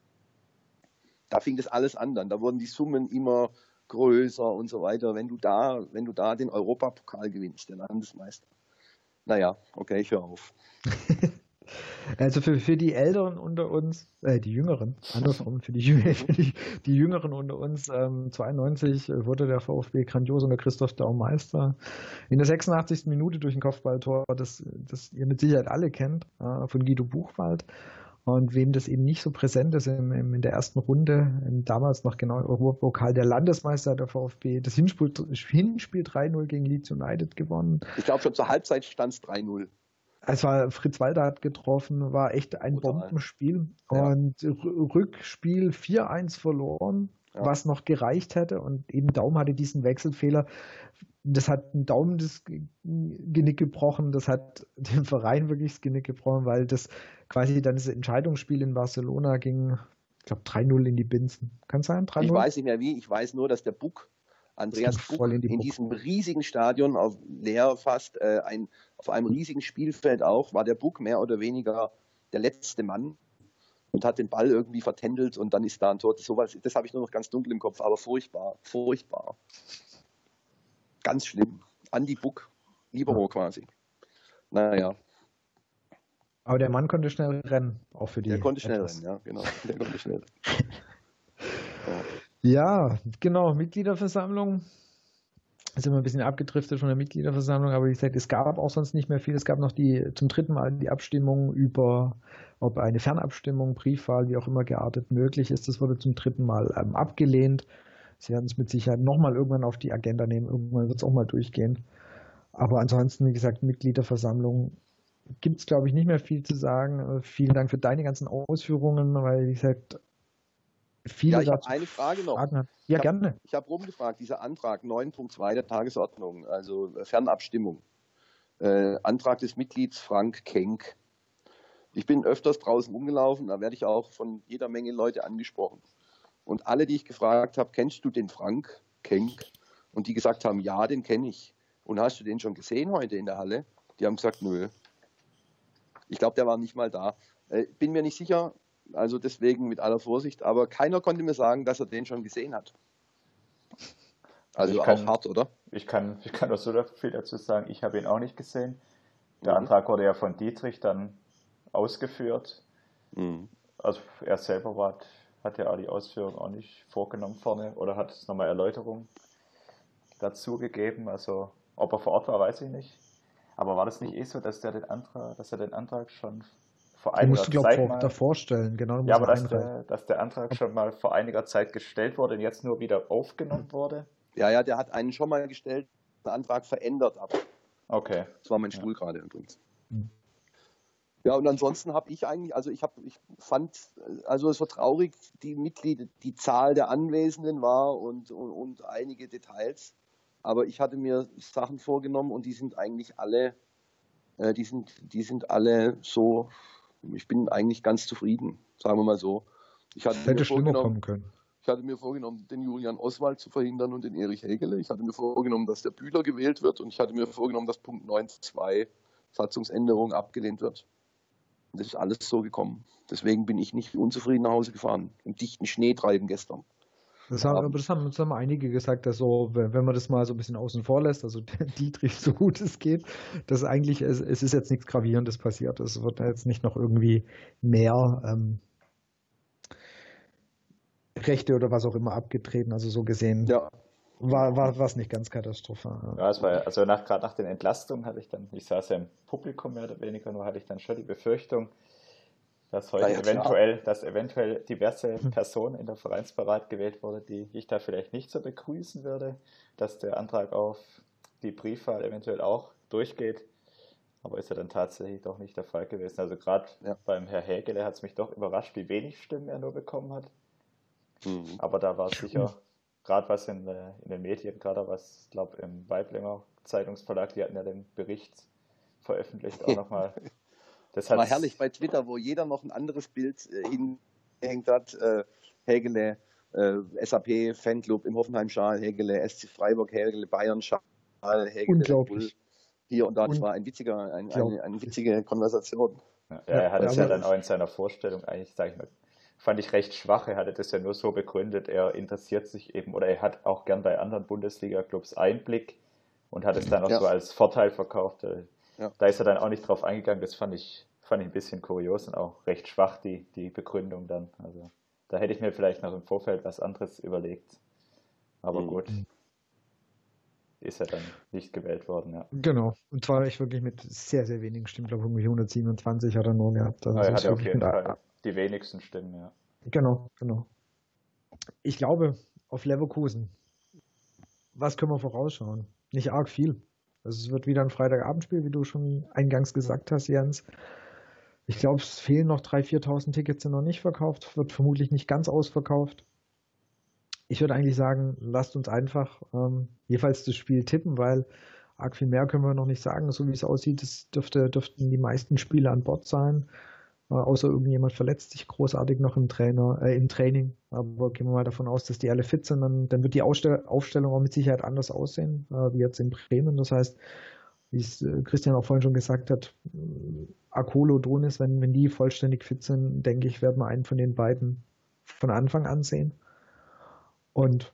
Da fing das alles an dann. Da wurden die Summen immer größer und so weiter. Wenn du da den Europapokal gewinnst, der Landesmeister. Naja, okay, ich höre auf. Also für die Älteren unter uns, die Jüngeren, andersrum, für die Jüngeren unter uns, 92 wurde der VfB grandios unter Christoph Daum Meister. In der 86. Minute durch ein Kopfballtor, das ihr mit Sicherheit alle kennt, von Guido Buchwald. Und wem das eben nicht so präsent ist, in der ersten Runde, damals noch genau Europapokal, der Landesmeister der VfB, das Hinspiel 3:0 gegen Leeds United gewonnen. Ich glaube, schon zur Halbzeit stand es 3:0. Es war Fritz Walter hat getroffen, war echt ein Bombenspiel. Ja. Und Rückspiel 4:1 verloren, was noch gereicht hätte. Und eben Daum hatte diesen Wechselfehler. Das hat den Daumen das Genick gebrochen, das hat dem Verein wirklich das Genick gebrochen, weil das quasi dann das Entscheidungsspiel in Barcelona ging, ich glaube 3:0 in die Binsen. Kann es sein? 3:0? Ich weiß nicht mehr wie, ich weiß nur, dass der Andreas Buck in diesem riesigen Stadion, leer fast, auf einem riesigen Spielfeld auch, war der Buck mehr oder weniger der letzte Mann und hat den Ball irgendwie vertändelt und dann ist da ein Tor. Das habe ich nur noch ganz dunkel im Kopf, aber furchtbar. Ganz schlimm. Andi Buck, Libero quasi. Naja. Aber der Mann konnte schnell rennen, auch für die. Der konnte schnell rennen, ja, genau. Der konnte schnell rennen. Ja, genau, Mitgliederversammlung. Sind wir ein bisschen abgedriftet von der Mitgliederversammlung, aber wie gesagt, es gab auch sonst nicht mehr viel. Es gab noch zum dritten Mal die Abstimmung über, ob eine Fernabstimmung, Briefwahl, wie auch immer geartet möglich ist. Das wurde zum dritten Mal abgelehnt. Sie werden es mit Sicherheit nochmal irgendwann auf die Agenda nehmen. Irgendwann wird es auch mal durchgehen. Aber ansonsten, wie gesagt, Mitgliederversammlung gibt es, glaube ich, nicht mehr viel zu sagen. Vielen Dank für deine ganzen Ausführungen, weil, wie gesagt, viele ich habe eine Frage noch. Ja, gerne. Ich habe rumgefragt, dieser Antrag 9.2 der Tagesordnung, also Fernabstimmung. Antrag des Mitglieds Frank Kenk. Ich bin öfters draußen rumgelaufen, da werde ich auch von jeder Menge Leute angesprochen. Und alle, die ich gefragt habe, kennst du den Frank Kenk? Und die gesagt haben, ja, den kenne ich. Und hast du den schon gesehen heute in der Halle? Die haben gesagt, nö. Ich glaube, der war nicht mal da. Bin mir nicht sicher, also deswegen mit aller Vorsicht, aber keiner konnte mir sagen, dass er den schon gesehen hat. Also auch hart, oder? Ich kann auch so viel dazu sagen, ich habe ihn auch nicht gesehen. Der Antrag wurde ja von Dietrich dann ausgeführt. Also er selber hat ja die Ausführung auch nicht vorgenommen vorne oder hat nochmal Erläuterung dazu gegeben. Also ob er vor Ort war, weiß ich nicht. Aber war das nicht so, dass er den Antrag schon vor einiger Zeit mal davor stellen, genau. Ja, aber dass der Antrag schon mal vor einiger Zeit gestellt wurde und jetzt nur wieder aufgenommen wurde? Ja, der hat einen schon mal gestellt, den Antrag verändert ab. Okay. Das war mein Stuhl gerade übrigens. Ja, und ansonsten habe ich eigentlich, also ich fand, also es war traurig, die Mitglieder, die Zahl der Anwesenden war und einige Details. Aber ich hatte mir Sachen vorgenommen und die sind eigentlich alle, die sind alle so, ich bin eigentlich ganz zufrieden, sagen wir mal so. Hätte schlimmer kommen können. Ich hatte mir vorgenommen, den Julian Oswald zu verhindern und den Erich Hegele. Ich hatte mir vorgenommen, dass der Bühler gewählt wird und ich hatte mir vorgenommen, dass Punkt 9.2 Satzungsänderung abgelehnt wird. Und das ist alles so gekommen. Deswegen bin ich nicht unzufrieden nach Hause gefahren. Im dichten Schneetreiben gestern. Das haben einige gesagt, dass so, wenn man das mal so ein bisschen außen vor lässt, also Dietrich so gut es geht, dass eigentlich, es ist jetzt nichts Gravierendes passiert. Es wird jetzt nicht noch irgendwie mehr Rechte oder was auch immer abgetreten, also so gesehen. Ja. War es nicht ganz katastrophal. Ja, es war also gerade nach den Entlastungen hatte ich saß ja im Publikum mehr oder weniger, nur hatte ich dann schon die Befürchtung, dass heute eventuell diverse Personen in der Vereinsbeirat gewählt wurde, die ich da vielleicht nicht so begrüßen würde, dass der Antrag auf die Briefwahl eventuell auch durchgeht. Aber ist ja dann tatsächlich doch nicht der Fall gewesen. Also gerade beim Herr Hägele hat es mich doch überrascht, wie wenig Stimmen er nur bekommen hat. Aber da war es sicher, gerade was in den Medien, gerade was, ich glaube, im Weiblinger Zeitungsverlag, die hatten ja den Bericht veröffentlicht, auch nochmal. Das war herrlich bei Twitter, wo jeder noch ein anderes Bild hingehängt hat. Hägele, SAP, Fanclub im Hoffenheim-Schal, Hägele, SC Freiburg, Hägele, Bayern-Schal, Hägele, unglaublich. Hier und da, das war eine witzige Konversation. Ja, er hat es ja dann auch in seiner Vorstellung eigentlich, sag ich mal, fand ich recht schwach. Er hatte das ja nur so begründet, er interessiert sich eben, oder er hat auch gern bei anderen Bundesliga-Clubs Einblick und hat es dann auch so als Vorteil verkauft. Da ist er dann auch nicht drauf eingegangen, das fand ich ein bisschen kurios und auch recht schwach, die Begründung dann. Also da hätte ich mir vielleicht noch im Vorfeld was anderes überlegt. Aber gut, ist er dann nicht gewählt worden, ja. Genau, und zwar echt wirklich mit sehr, sehr wenigen Stimmen, glaube ich, irgendwie 127 hat er nur gehabt. Also er hatte auf jeden Fall die wenigsten Stimmen, ja. Genau. Ich glaube, auf Leverkusen, was können wir vorausschauen? Nicht arg viel. Also es wird wieder ein Freitagabendspiel, wie du schon eingangs gesagt hast, Jens. Ich glaube, es fehlen noch 3.000, 4.000 Tickets, sind noch nicht verkauft, wird vermutlich nicht ganz ausverkauft. Ich würde eigentlich sagen, lasst uns einfach jeweils das Spiel tippen, weil arg viel mehr können wir noch nicht sagen. So wie es aussieht, dürften die meisten Spiele an Bord sein. Außer irgendjemand verletzt sich großartig noch im Training. Aber gehen wir mal davon aus, dass die alle fit sind. Dann wird die Aufstellung auch mit Sicherheit anders aussehen, wie jetzt in Bremen. Das heißt, wie es Christian auch vorhin schon gesagt hat, Akolo, Donis, wenn die vollständig fit sind, denke ich, werden wir einen von den beiden von Anfang an sehen. Und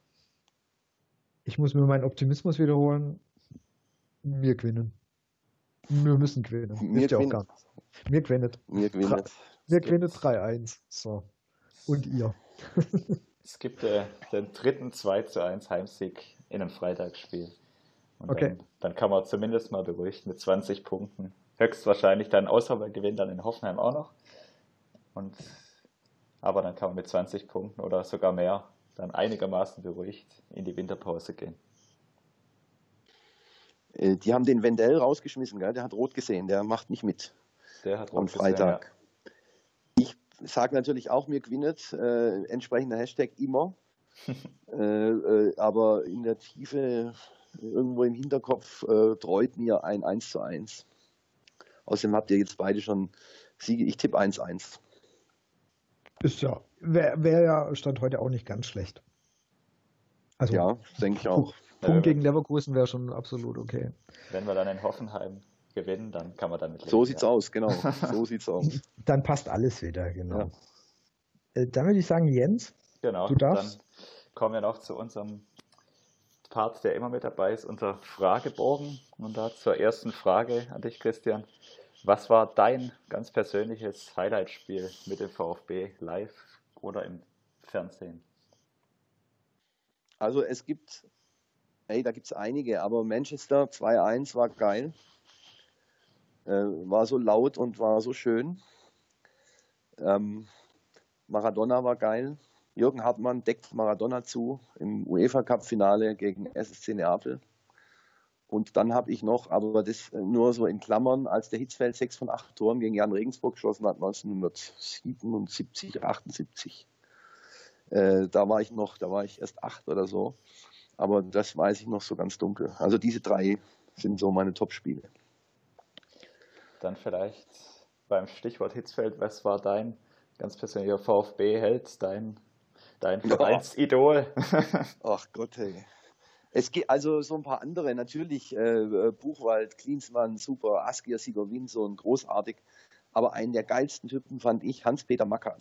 ich muss mir meinen Optimismus wiederholen. Wir gewinnen. Wir müssen gewinnen. Wir gewinnen. Wir gewinnen 3-1. So. Und ihr. Es gibt den dritten 2:1 Heimsieg in einem Freitagsspiel. Und dann kann man zumindest mal beruhigt mit 20 Punkten. Höchstwahrscheinlich dann Auswärtsgewinn dann in Hoffenheim auch noch. Aber dann kann man mit 20 Punkten oder sogar mehr dann einigermaßen beruhigt in die Winterpause gehen. Die haben den Wendell rausgeschmissen, gell? Der hat rot gesehen, der macht nicht mit. Der hat rot am Freitag. sage natürlich auch, mir gewinnt, entsprechender Hashtag immer. Aber in der Tiefe, irgendwo im Hinterkopf, treut mir ein 1:1. Außerdem habt ihr jetzt beide schon Siege. Ich tippe 1:1. Ist ja, wäre ja Stand heute auch nicht ganz schlecht. Also, ja, denke ich auch. Punkt gegen Leverkusen wäre schon absolut okay. Wenn wir dann in Hoffenheim gewinnen, dann kann man damit leben. So sieht's aus, genau. So sieht's aus. Dann passt alles wieder, genau. Ja. Dann würde ich sagen, Jens, genau, du darfst. Dann kommen wir noch zu unserem Part, der immer mit dabei ist, unser Fragebogen. Und da zur ersten Frage an dich, Christian. Was war dein ganz persönliches Highlight-Spiel mit dem VfB live oder im Fernsehen? Also da gibt es einige, aber Manchester 2:1 war geil. War so laut und war so schön. Maradona war geil. Jürgen Hartmann deckt Maradona zu im UEFA-Cup-Finale gegen SSC Neapel. Und dann habe ich noch, aber das nur so in Klammern, als der Hitzfeld 6 von 8 Toren gegen Jan Regensburg geschossen hat, 1977, 78. Da war ich erst 8 oder so. Aber das weiß ich noch so ganz dunkel. Also diese 3 sind so meine Top-Spiele. Dann vielleicht beim Stichwort Hitzfeld, was war dein ganz persönlicher VfB-Held, dein Vereinsidol? Ach Gott, hey. Es gibt also so ein paar andere, natürlich Buchwald, Klinsmann, super, Askir Sigurvinsson, großartig. Aber einen der geilsten Typen fand ich Hans-Peter Macker.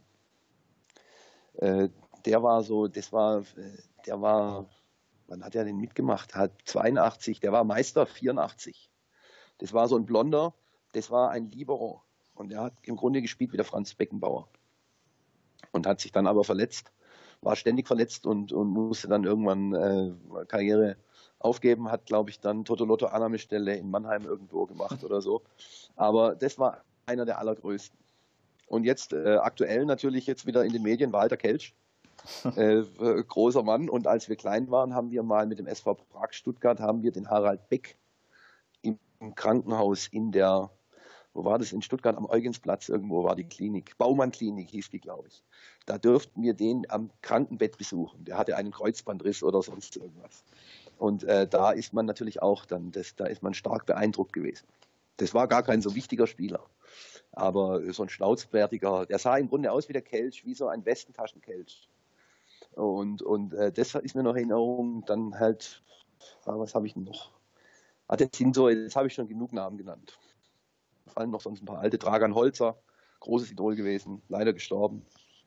Wann hat er denn mitgemacht? Hat 82, der war Meister 84. Das war so ein Blonder, das war ein Libero. Und er hat im Grunde gespielt wie der Franz Beckenbauer. Und hat sich dann aber verletzt, war ständig verletzt und musste dann irgendwann Karriere aufgeben, hat, glaube ich, dann Toto-Lotto-Annahmestelle in Mannheim irgendwo gemacht oder so. Aber das war einer der allergrößten. Und jetzt aktuell natürlich jetzt wieder in den Medien Walter Kelch. Großer Mann, und als wir klein waren, haben wir mal mit dem SV Prag Stuttgart den Harald Beck im Krankenhaus wo war das, in Stuttgart am Eugensplatz, irgendwo war die Klinik, Baumann-Klinik hieß die, glaube ich. Da durften wir den am Krankenbett besuchen. Der hatte einen Kreuzbandriss oder sonst irgendwas. Und da ist man natürlich auch da ist man stark beeindruckt gewesen. Das war gar kein so wichtiger Spieler. Aber so ein schnauzbärtiger, der sah im Grunde aus wie der Kelch, wie so ein Westentaschenkelch. Und das ist mir noch in Erinnerung. Dann halt, was habe ich denn noch? Jetzt habe ich schon genug Namen genannt. Fallen noch sonst ein paar alte. Dragan Holzer, großes Idol gewesen, leider gestorben.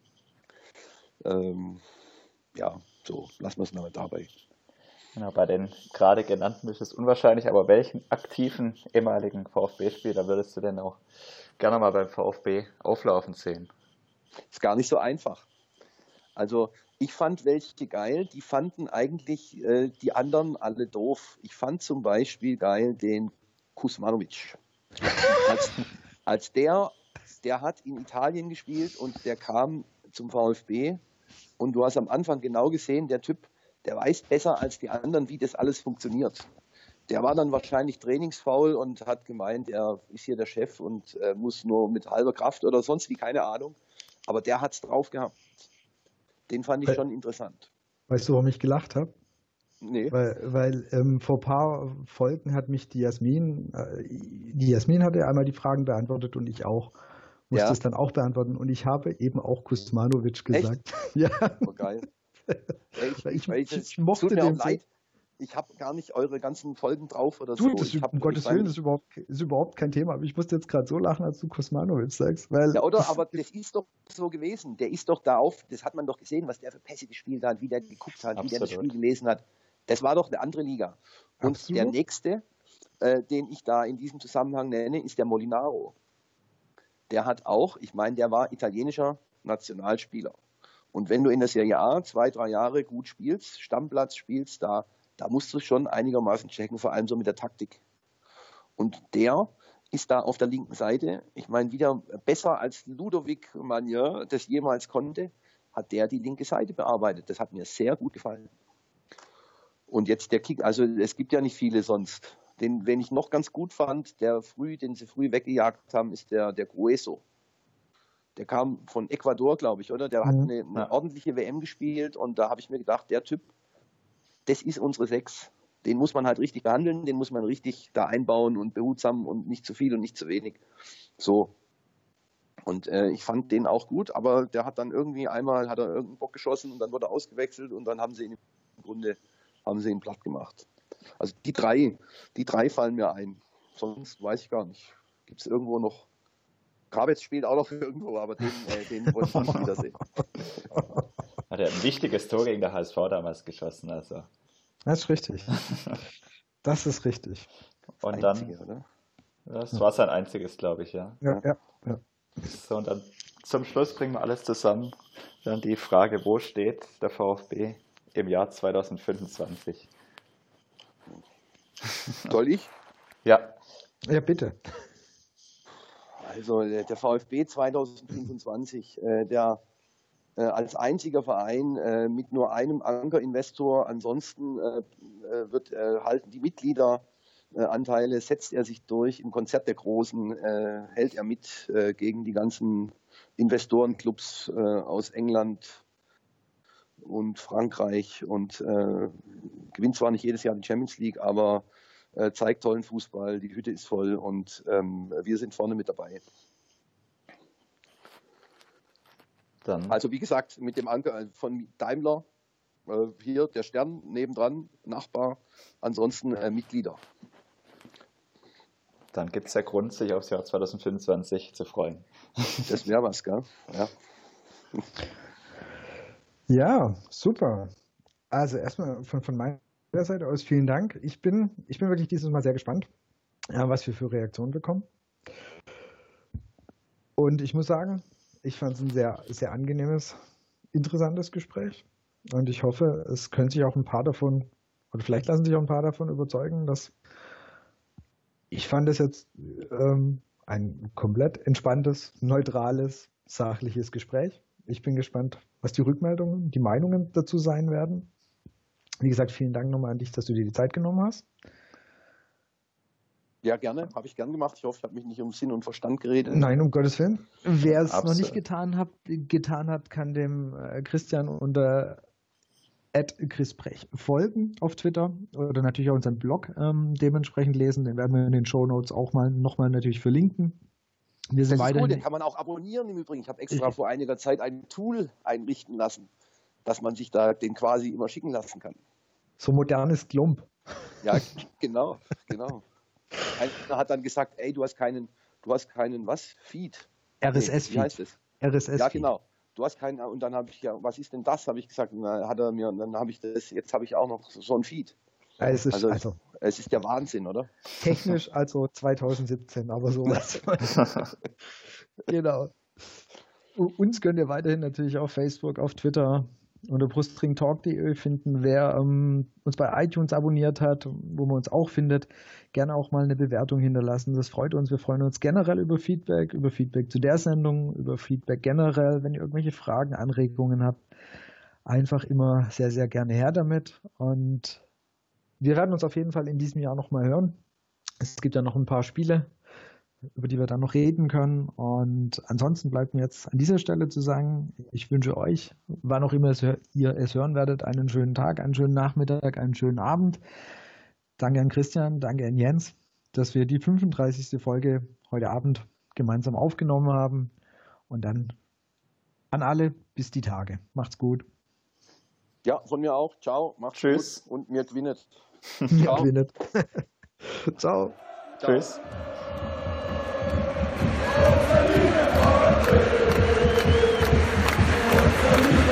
Ja, so, lassen wir es mal dabei. Genau, bei den gerade genannten ist es unwahrscheinlich, aber welchen aktiven ehemaligen VfB-Spieler würdest du denn auch gerne mal beim VfB auflaufen sehen? Ist gar nicht so einfach. Also ich fand welche geil, die fanden eigentlich die anderen alle doof. Ich fand zum Beispiel geil den Kuzmanovic. Als der hat in Italien gespielt und der kam zum VfB und du hast am Anfang genau gesehen, der Typ, der weiß besser als die anderen, wie das alles funktioniert. Der war dann wahrscheinlich trainingsfaul und hat gemeint, er ist hier der Chef und muss nur mit halber Kraft oder sonst wie, keine Ahnung. Aber der hat es drauf gehabt. Den fand ich schon interessant. Weißt du, warum ich gelacht habe? Nee. Weil vor ein paar Folgen hat mich die Jasmin hatte einmal die Fragen beantwortet und ich auch. Musste es dann auch beantworten und ich habe eben auch Kuzmanovic gesagt. Echt? Ja. Oh, geil. Ich mochte tut mir den auch leid. Ich habe gar nicht eure ganzen Folgen drauf oder so. Um Gottes Willen, das ist überhaupt kein Thema. Aber ich musste jetzt gerade so lachen, als du Kuzmanovic sagst. Ja, aber das ist doch so gewesen. Der ist doch das hat man doch gesehen, was der für Pässe gespielt hat, wie der geguckt hat, Absolut. Wie der das Spiel gelesen hat. Das war doch eine andere Liga. Und Absolut. Der nächste, den ich da in diesem Zusammenhang nenne, ist der Molinaro. Der hat auch, ich meine, der war italienischer Nationalspieler. Und wenn du in der Serie A 2-3 Jahre gut spielst, Stammplatz spielst, da musst du schon einigermaßen checken, vor allem so mit der Taktik. Und der ist da auf der linken Seite, ich meine, wieder besser als Ludovic Magnier das jemals konnte, hat der die linke Seite bearbeitet. Das hat mir sehr gut gefallen. Und jetzt der Kick, also es gibt ja nicht viele sonst. Wen ich noch ganz gut fand, den sie früh weggejagt haben, ist der Grueso. Der kam von Ecuador, glaube ich, oder? Der hat eine ordentliche WM gespielt und da habe ich mir gedacht, der Typ, das ist unsere 6. Den muss man halt richtig behandeln, den muss man richtig da einbauen und behutsam und nicht zu viel und nicht zu wenig. So. Und ich fand den auch gut, aber der hat dann irgendwie einmal, hat er irgendeinen Bock geschossen und dann wurde er ausgewechselt und dann haben sie ihn im Grunde, platt gemacht. Also die drei fallen mir ein. Sonst weiß ich gar nicht. Gibt es irgendwo noch? Grabetz spielt auch noch irgendwo, aber den wollte ich nicht wiedersehen. Hat er ein wichtiges Tor gegen der HSV damals geschossen, also. Das ist richtig. Das ist richtig. Und dann, einzige, oder? Das war sein einziges, glaube ich, ja. Ja. So, und dann zum Schluss bringen wir alles zusammen. Dann die Frage, wo steht der VfB im Jahr 2025? Soll ich? Ja. Ja, bitte. Also der VfB 2025, der als einziger Verein mit nur einem Ankerinvestor, ansonsten halten die Mitgliederanteile, setzt er sich durch im Konzert der Großen, hält er mit gegen die ganzen Investorenclubs aus England und Frankreich und gewinnt zwar nicht jedes Jahr die Champions League, aber zeigt tollen Fußball, die Hütte ist voll und wir sind vorne mit dabei. Dann. Also wie gesagt, mit dem Anker von Daimler, hier der Stern nebendran, Nachbar, ansonsten Mitglieder. Dann gibt es ja Grund, sich aufs Jahr 2025 zu freuen. Das wäre was, gell? Ja. Ja, super. Also erstmal von meiner Seite aus vielen Dank. Ich bin wirklich dieses Mal sehr gespannt, was wir für Reaktionen bekommen. Und ich muss sagen, ich fand es ein sehr, sehr angenehmes, interessantes Gespräch. Und ich hoffe, es können sich auch ein paar davon, oder vielleicht lassen sich auch ein paar davon überzeugen, dass ich fand es jetzt ein komplett entspanntes, neutrales, sachliches Gespräch. Ich bin gespannt, was die Rückmeldungen, die Meinungen dazu sein werden. Wie gesagt, vielen Dank nochmal an dich, dass du dir die Zeit genommen hast. Ja, gerne. Habe ich gern gemacht. Ich hoffe, ich habe mich nicht um Sinn und Verstand geredet. Nein, um Gottes Willen. Wer es noch nicht getan hat, kann dem Christian unter @chrisbrech folgen auf Twitter oder natürlich auch unseren Blog dementsprechend lesen. Den werden wir in den Shownotes auch nochmal natürlich verlinken. Wir sind weiterhin. Den kann man auch abonnieren im Übrigen. Ich habe extra vor einiger Zeit ein Tool einrichten lassen, dass man sich da den quasi immer schicken lassen kann. So modernes Klump. Ja, genau. Einer hat dann gesagt, ey, du hast keinen was? Feed. RSS-Feed. Wie heißt es? RSS-Feed. Ja, genau. Du hast keinen, und dann habe ich ja, was ist denn das? Habe ich gesagt, und dann hat er mir, und dann habe ich das, jetzt habe ich auch noch so ein Feed. Ja, es ist der Wahnsinn, oder? Technisch also 2017, aber sowas. Genau. Uns könnt ihr weiterhin natürlich auf Facebook, auf Twitter unter brustringtalk.de finden. Wer uns bei iTunes abonniert hat, wo man uns auch findet, gerne auch mal eine Bewertung hinterlassen. Das freut uns. Wir freuen uns generell über Feedback zu der Sendung, über Feedback generell. Wenn ihr irgendwelche Fragen, Anregungen habt, einfach immer sehr, sehr gerne her damit. Und wir werden uns auf jeden Fall in diesem Jahr nochmal hören. Es gibt ja noch ein paar Spiele, über die wir dann noch reden können. Und ansonsten bleibt mir jetzt an dieser Stelle zu sagen, ich wünsche euch, wann auch immer ihr es hören werdet, einen schönen Tag, einen schönen Nachmittag, einen schönen Abend. Danke an Christian, danke an Jens, dass wir die 35. Folge heute Abend gemeinsam aufgenommen haben. Und dann an alle, bis die Tage. Macht's gut. Ja, von mir auch. Ciao, macht's Tschüss. Gut und mir gewinnet. Mir gewinnet. Ciao. Tschüss. Thank you.